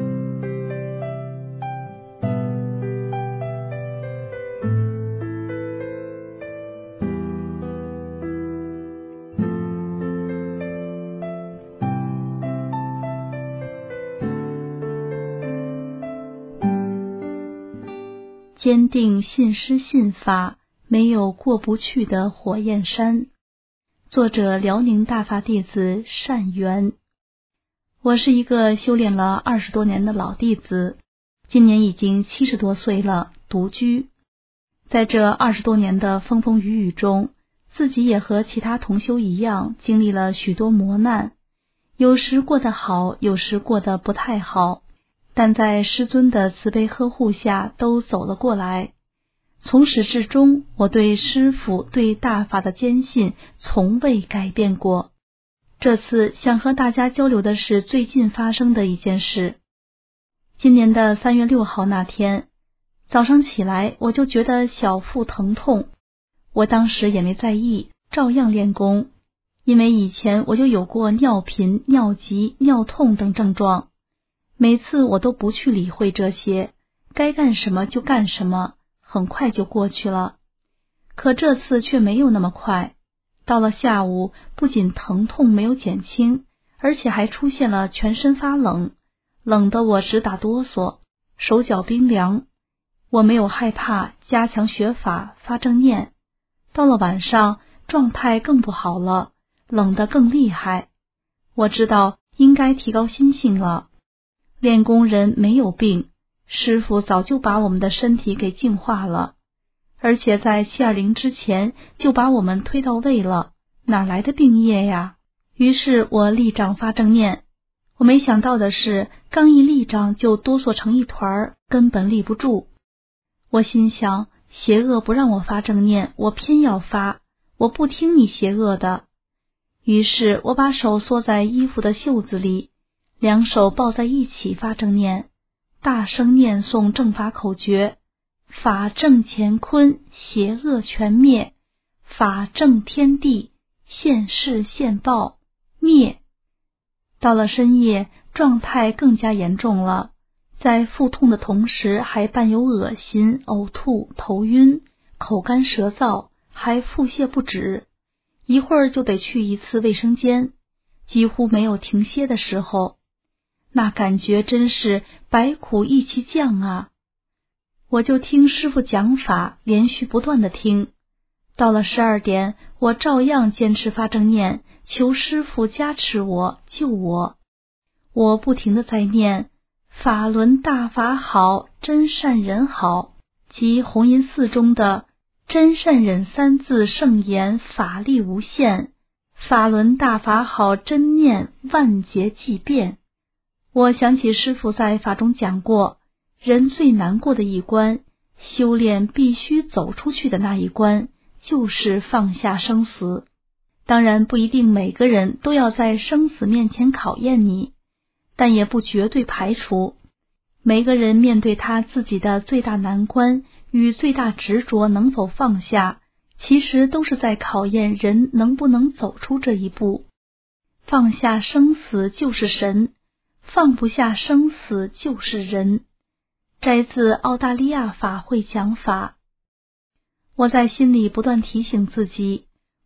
坚定信师信法，没有过不去的火焰山。作者辽宁大法弟子善缘。我是一个修炼了20多年的老弟子，今年已经70多岁了，独居。在这20多年的风风雨雨中，自己也和其他同修一样，经历了许多磨难，有时过得好，有时过得不太好，但在师尊的慈悲呵护下都走了过来。从始至终，我对师父对大法的坚信从未改变过。这次想和大家交流的是最近发生的一件事。今年的3月6号那天早上起来，我就觉得小腹疼痛，我当时也没在意，照样练功。因为以前我就有过尿频、尿急、尿痛等症状，每次我都不去理会这些，该干什么就干什么，很快就过去了。可这次却没有那么快，到了下午，不仅疼痛没有减轻，而且还出现了全身发冷，冷得我直打哆嗦，手脚冰凉。我没有害怕，加强学法，发正念。到了晚上，状态更不好了，冷得更厉害。我知道应该提高心性了。练功人没有病，师父早就把我们的身体给净化了，而且在720之前就把我们推到位了，哪来的病业呀？于是我立掌发正念。我没想到的是，刚一立掌就哆嗦成一团，根本立不住。我心想，邪恶不让我发正念，我偏要发，我不听你邪恶的。于是我把手缩在衣服的袖子里，两手抱在一起发正念，大声念诵正法口诀：法正乾坤，邪恶全灭；法正天地，现世现报，灭。到了深夜，状态更加严重了，在腹痛的同时还伴有恶心、呕吐、头晕、口干舌燥，还腹泻不止，一会儿就得去一次卫生间，几乎没有停歇的时候。那感觉真是百苦一起降啊！我就听师父讲法，连续不断的听。到了12点，我照样坚持发正念，求师父加持我，救我。我不停的在念法轮大法好，真善忍好，即弘音寺中的真善忍3字圣言，法力无限，法轮大法好，真念万劫即变。我想起师父在法中讲过，人最难过的一关，修炼必须走出去的那一关，就是放下生死。当然不一定每个人都要在生死面前考验你，但也不绝对排除。每个人面对他自己的最大难关与最大执着能否放下，其实都是在考验人能不能走出这一步。放下生死就是神，放不下生死就是人。摘自澳大利亚法会讲法。我在心里不断提醒自己，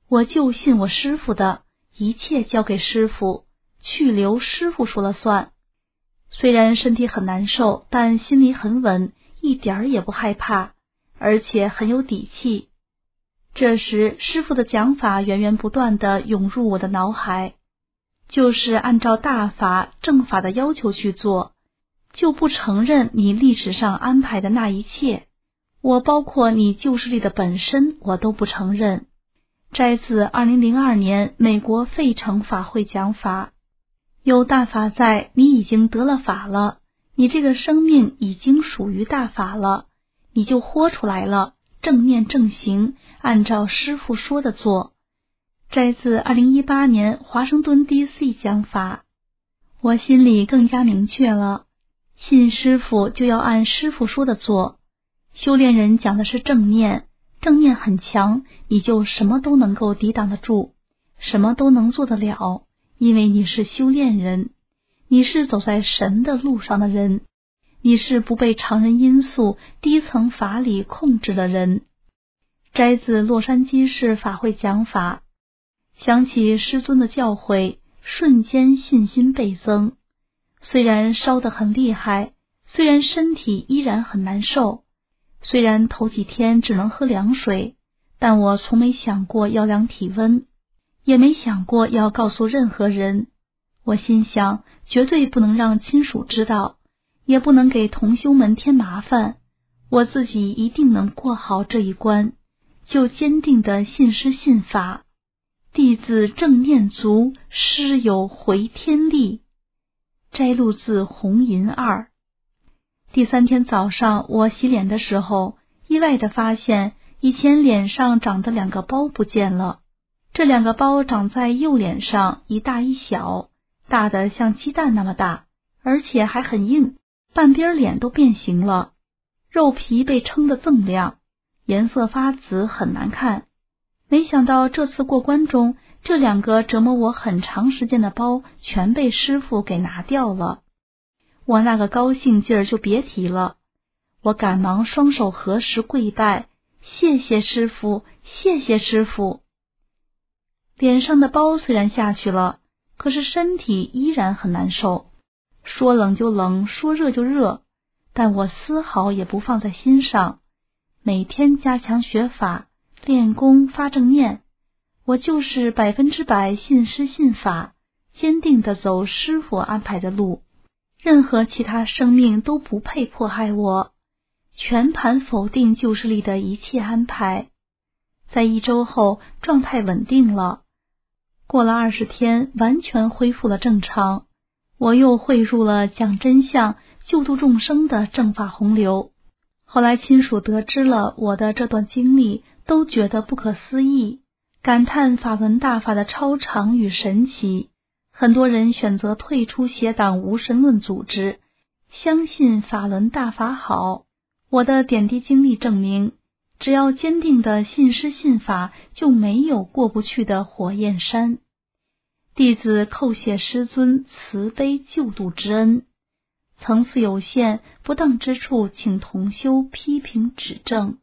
我就信我师父的，一切交给师父，去留师父说了算。虽然身体很难受，但心里很稳，一点儿也不害怕，而且很有底气。这时师父的讲法源源不断地涌入我的脑海，就是按照大法正法的要求去做，就不承认你历史上安排的那一切，我包括你旧势力的本身我都不承认。摘自2002年美国费城法会讲法。有大法在，你已经得了法了，你这个生命已经属于大法了，你就豁出来了，正念正行，按照师父说的做。摘自2018年华盛顿 DC 讲法。我心里更加明确了，信师父就要按师父说的做。修炼人讲的是正念，正念很强，你就什么都能够抵挡得住，什么都能做得了，因为你是修炼人，你是走在神的路上的人，你是不被常人因素低层法理控制的人。摘自洛杉矶市法会讲法。想起师尊的教诲，瞬间信心倍增。虽然烧得很厉害，虽然身体依然很难受，虽然头几天只能喝凉水，但我从没想过要量体温，也没想过要告诉任何人。我心想，绝对不能让亲属知道，也不能给同修们添麻烦，我自己一定能过好这一关，就坚定的信师信法。弟子正念足，师有回天力。摘录自红银2。第3天早上，我洗脸的时候，意外地发现以前脸上长的2个包不见了。这2个包长在右脸上，一大一小，大的像鸡蛋那么大，而且还很硬，半边脸都变形了，肉皮被撑得锃亮，颜色发紫，很难看。没想到这次过关中，这2个折磨我很长时间的包全被师父给拿掉了。我那个高兴劲儿就别提了，我赶忙双手合十跪拜，谢谢师父，谢谢师父。脸上的包虽然下去了，可是身体依然很难受，说冷就冷，说热就热，但我丝毫也不放在心上，每天加强学法，练功发正念，我就是100%信师信法，坚定地走师父安排的路，任何其他生命都不配迫害我，全盘否定旧势力的一切安排。在1周后，状态稳定了，过了20天，完全恢复了正常，我又汇入了讲真相、救度众生的正法洪流。后来亲属得知了我的这段经历，都觉得不可思议，感叹法轮大法的超常与神奇。很多人选择退出邪党无神论组织，相信法轮大法好。我的点滴经历证明，只要坚定的信师信法，就没有过不去的火焰山。弟子叩谢师尊慈悲救度之恩，层次有限，不当之处请同修批评指正。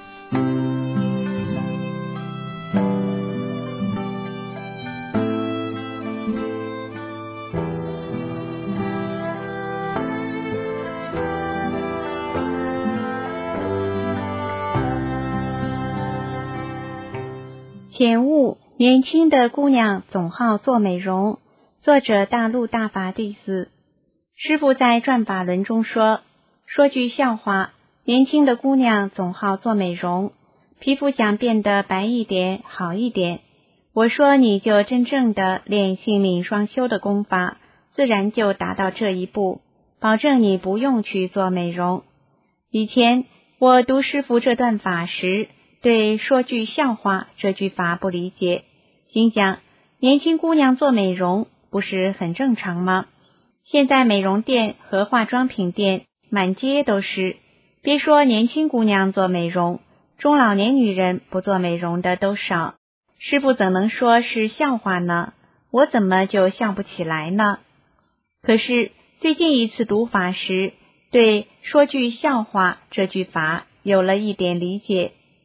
前悟年轻的姑娘总好做美容，作者大陆大法弟子。师父在转法轮中说句笑话，年轻的姑娘总好做美容，皮肤想变得白一点好一点。我说你就真正的练性命双修的功法，自然就达到这一步，保证你不用去做美容。以前我读师父这段法时，对说句笑话这句法不理解，心想年轻姑娘做美容不是很正常吗？现在美容店和化妆品店满街都是，别说年轻姑娘做美容，中老年女人不做美容的都少。师父怎能说是笑话呢？我怎么就笑不起来呢？可是最近一次读法时，对说句笑话这句法有了一点理解。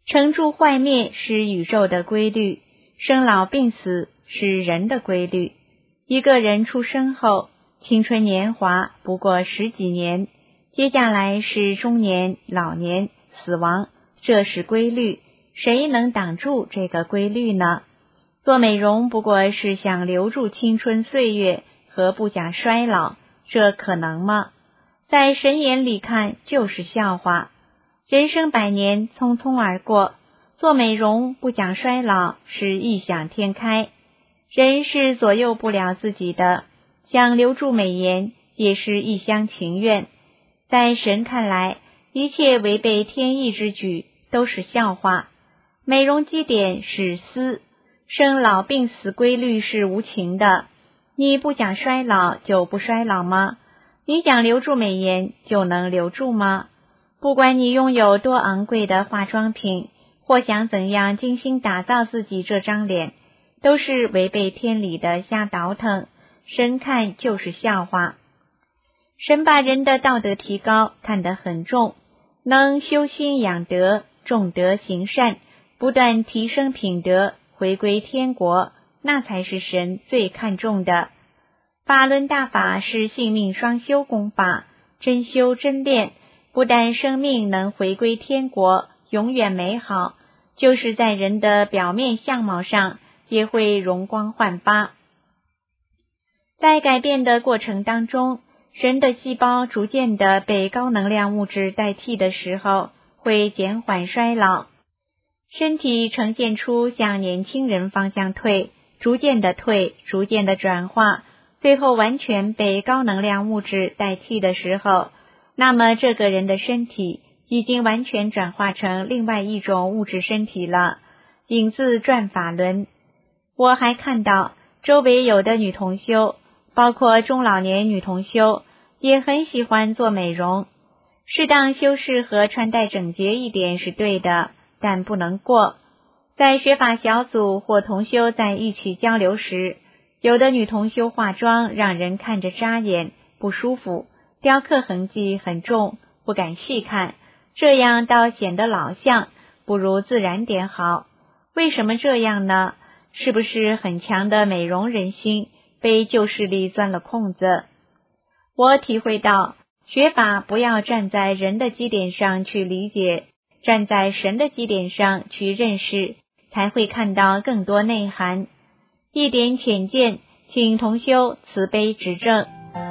成住坏灭是宇宙的规律，生老病死是人的规律。一个人出生后，青春年华不过10几年，接下来是中年、老年、死亡，这是规律，谁能挡住这个规律呢？做美容不过是想留住青春岁月和不想衰老，这可能吗？在神眼里看就是笑话。人生100年匆匆而过，做美容不想衰老是异想天开。人是左右不了自己的，想留住美颜也是一厢情愿。在神看来，一切违背天意之举都是笑话。美容基点是思，生老病死规律是无情的。你不想衰老就不衰老吗？你想留住美颜就能留住吗？不管你拥有多昂贵的化妆品，或想怎样精心打造自己这张脸，都是违背天理的瞎倒腾，神看就是笑话。神把人的道德提高看得很重，能修心养德，重德行善，不断提升品德，回归天国，那才是神最看重的。法轮大法是性命双修功法，真修真练，不但生命能回归天国，永远美好，就是在人的表面相貌上也会容光焕发。在改变的过程当中，人的细胞逐渐的被高能量物质代替的时候，会减缓衰老，身体呈现出向年轻人方向退，逐渐的转化，最后完全被高能量物质代替的时候，那么这个人的身体已经完全转化成另外一种物质身体了。影自转法轮。我还看到周围有的女同修，包括中老年女同修，也很喜欢做美容。适当修饰和穿戴整洁一点是对的，但不能过。在学法小组或同修在一起交流时，有的女同修化妆让人看着扎眼，不舒服，雕刻痕迹很重，不敢细看，这样倒显得老相，不如自然点好。为什么这样呢？是不是很强的美容人心被旧势力钻了空子？我体会到，学法不要站在人的基点上去理解，站在神的基点上去认识，才会看到更多内涵。一点浅见，请同修慈悲指正。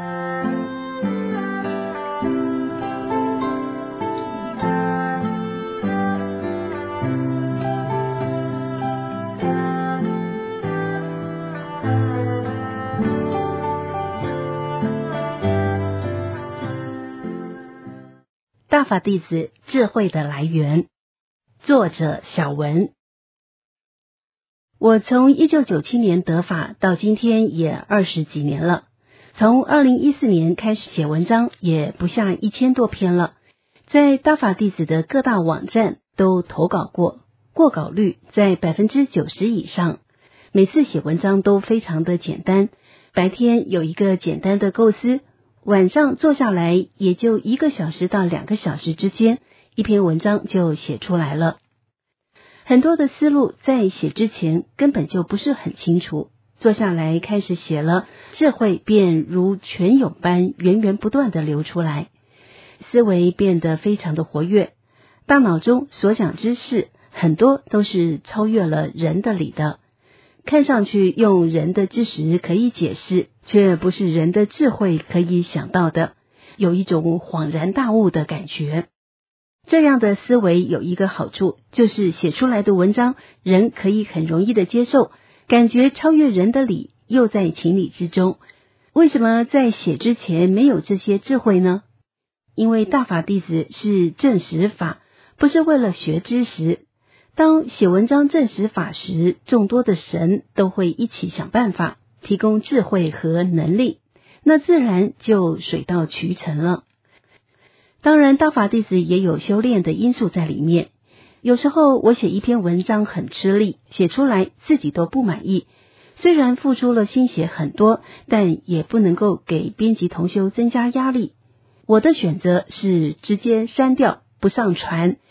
大法弟子智慧的来源，作者小文。我从1997年得法到今天也20几年了，从2014年开始写文章也不下1000多篇了，在大法弟子的各大网站都投稿过，过稿率在90%以上。每次写文章都非常的简单，白天有一个简单的构思，晚上坐下来也就1个小时到2个小时之间，一篇文章就写出来了。很多的思路在写之前根本就不是很清楚，坐下来开始写了，智慧便如泉涌般源源不断的流出来，思维变得非常的活跃，大脑中所想之事很多都是超越了人的理的，看上去用人的知识可以解释，却不是人的智慧可以想到的，有一种恍然大悟的感觉。这样的思维有一个好处，就是写出来的文章人可以很容易的接受，感觉超越人的理，又在情理之中。为什么在写之前没有这些智慧呢？因为大法弟子是证实法，不是为了学知识。当写文章证实法时，众多的神都会一起想办法，提供智慧和能力，那自然就水到渠成了。当然，大法弟子也有修炼的因素在里面。有时候我写一篇文章很吃力，写出来自己都不满意。虽然付出了心血很多，但也不能够给编辑同修增加压力。我的选择是直接删掉，不上传，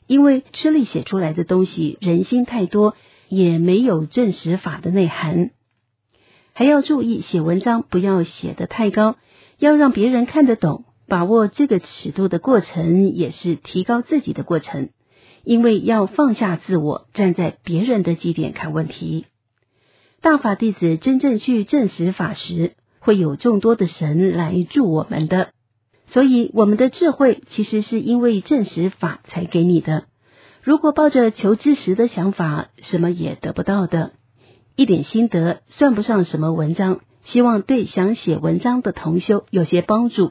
因为吃力写出来的东西人心太多，也没有证实法的内涵。还要注意写文章不要写得太高，要让别人看得懂，把握这个尺度的过程也是提高自己的过程，因为要放下自我，站在别人的基点看问题。大法弟子真正去证实法时，会有众多的神来助我们的，所以我们的智慧其实是因为证实法才给你的。如果抱着求知识的想法，什么也得不到的。一点心得算不上什么文章，希望对想写文章的同修有些帮助。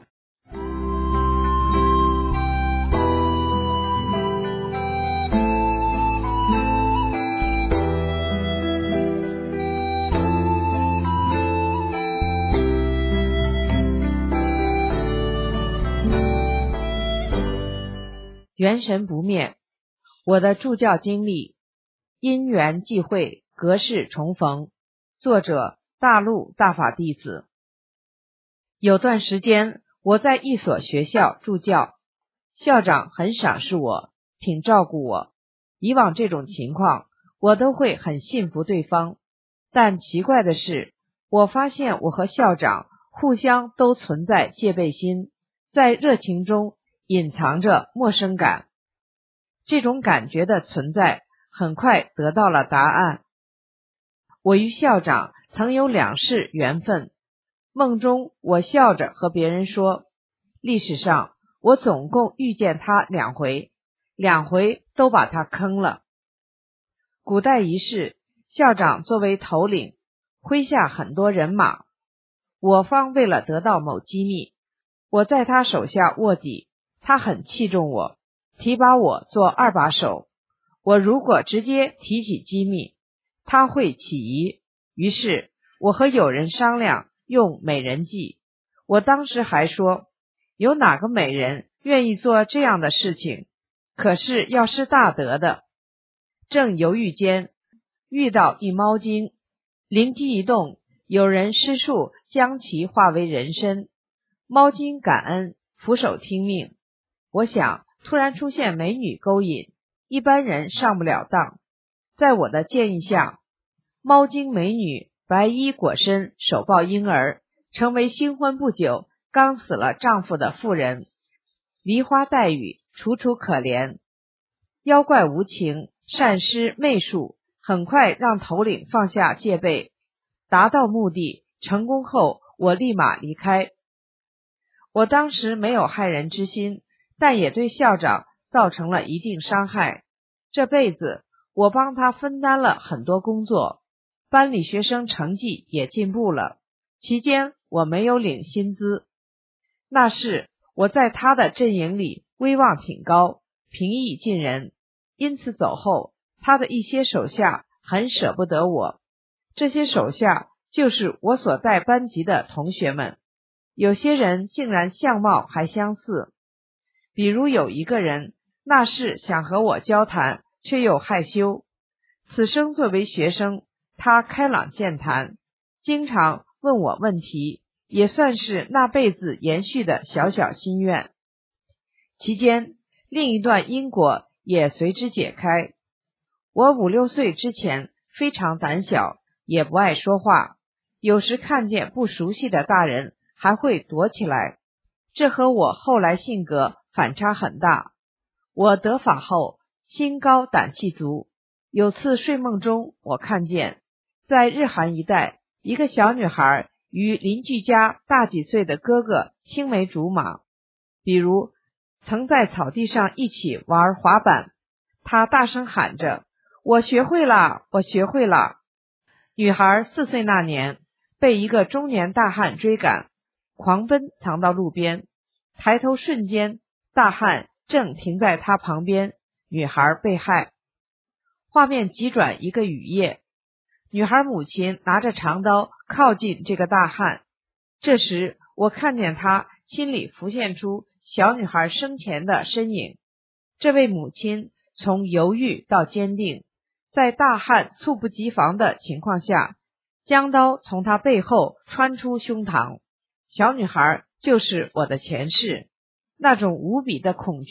元神不灭，我的助教经历，因缘际会，隔世重逢。作者：大陆大法弟子。有段时间，我在一所学校助教，校长很赏识我，挺照顾我。以往这种情况，我都会很信服对方。但奇怪的是，我发现我和校长互相都存在戒备心，在热情中隐藏着陌生感。这种感觉的存在很快得到了答案。我与校长曾有2世缘分，梦中我笑着和别人说，历史上我总共遇见他2回，2回都把他坑了。古代一世，校长作为头领，麾下很多人马，我方为了得到某机密，我在他手下卧底，他很器重我，提拔我做2把手。我如果直接提起机密，他会起疑，于是我和友人商量用美人计。我当时还说，有哪个美人愿意做这样的事情，可是要是大德的。正犹豫间，遇到一猫精，灵机一动，有人施术将其化为人身。猫精感恩，俯首听命。我想突然出现美女勾引，一般人上不了当。在我的建议下，猫精美女白衣裹身，手抱婴儿，成为新婚不久刚死了丈夫的妇人，梨花带雨，楚楚可怜。妖怪无情，善施媚术，很快让头领放下戒备，达到目的。成功后，我立马离开。我当时没有害人之心，但也对校长造成了一定伤害。这辈子我帮他分担了很多工作，班里学生成绩也进步了，期间我没有领薪资。那是我在他的阵营里威望挺高，平易近人，因此走后，他的一些手下很舍不得我。这些手下就是我所带班级的同学们，有些人竟然相貌还相似。比如有一个人，那是想和我交谈，却又害羞。此生作为学生，他开朗健谈，经常问我问题，也算是那辈子延续的小小心愿。期间，另一段因果也随之解开。我5、6岁之前非常胆小，也不爱说话，有时看见不熟悉的大人还会躲起来，这和我后来性格反差很大。我得法后心高胆气足，有次睡梦中，我看见在日韩一带，一个小女孩与邻居家大几岁的哥哥青梅竹马，比如曾在草地上一起玩滑板，她大声喊着，我学会了，我学会了。女孩4岁那年，被一个中年大汉追赶，狂奔藏到路边，抬头瞬间，大汉正停在她旁边，女孩被害。画面急转一个雨夜，女孩母亲拿着长刀靠近这个大汉，这时我看见她心里浮现出小女孩生前的身影。这位母亲从犹豫到坚定，在大汉猝不及防的情况下，将刀从她背后穿出胸膛。小女孩就是我的前世，那种无比的恐惧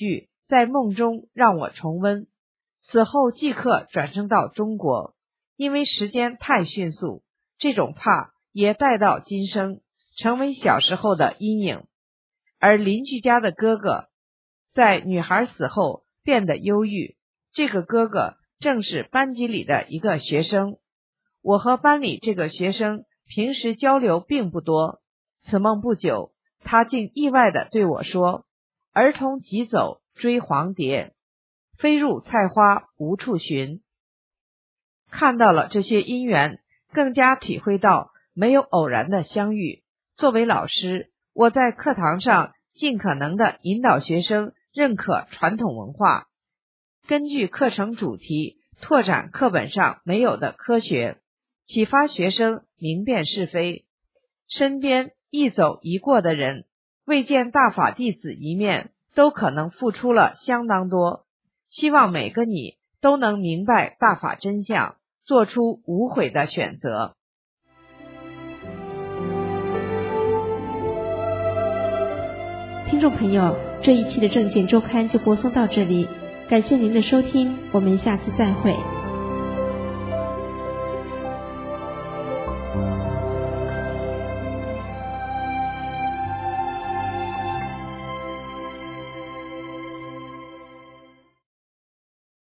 在梦中让我重温，死后即刻转生到中国。因为时间太迅速，这种怕也带到今生，成为小时候的阴影。而邻居家的哥哥在女孩死后变得忧郁，这个哥哥正是班级里的一个学生。我和班里这个学生平时交流并不多，此梦不久，他竟意外地对我说：儿童急走追黄蝶，飞入菜花无处寻。看到了这些因缘，更加体会到没有偶然的相遇。作为老师，我在课堂上尽可能地引导学生认可传统文化，根据课程主题拓展课本上没有的科学，启发学生明辨是非。身边一走一过的人，未见大法弟子一面，都可能付出了相当多。希望每个你都能明白大法真相，做出无悔的选择。 听众朋友，这一期的正见周刊就播送到这里，感谢您的收听，我们下次再会。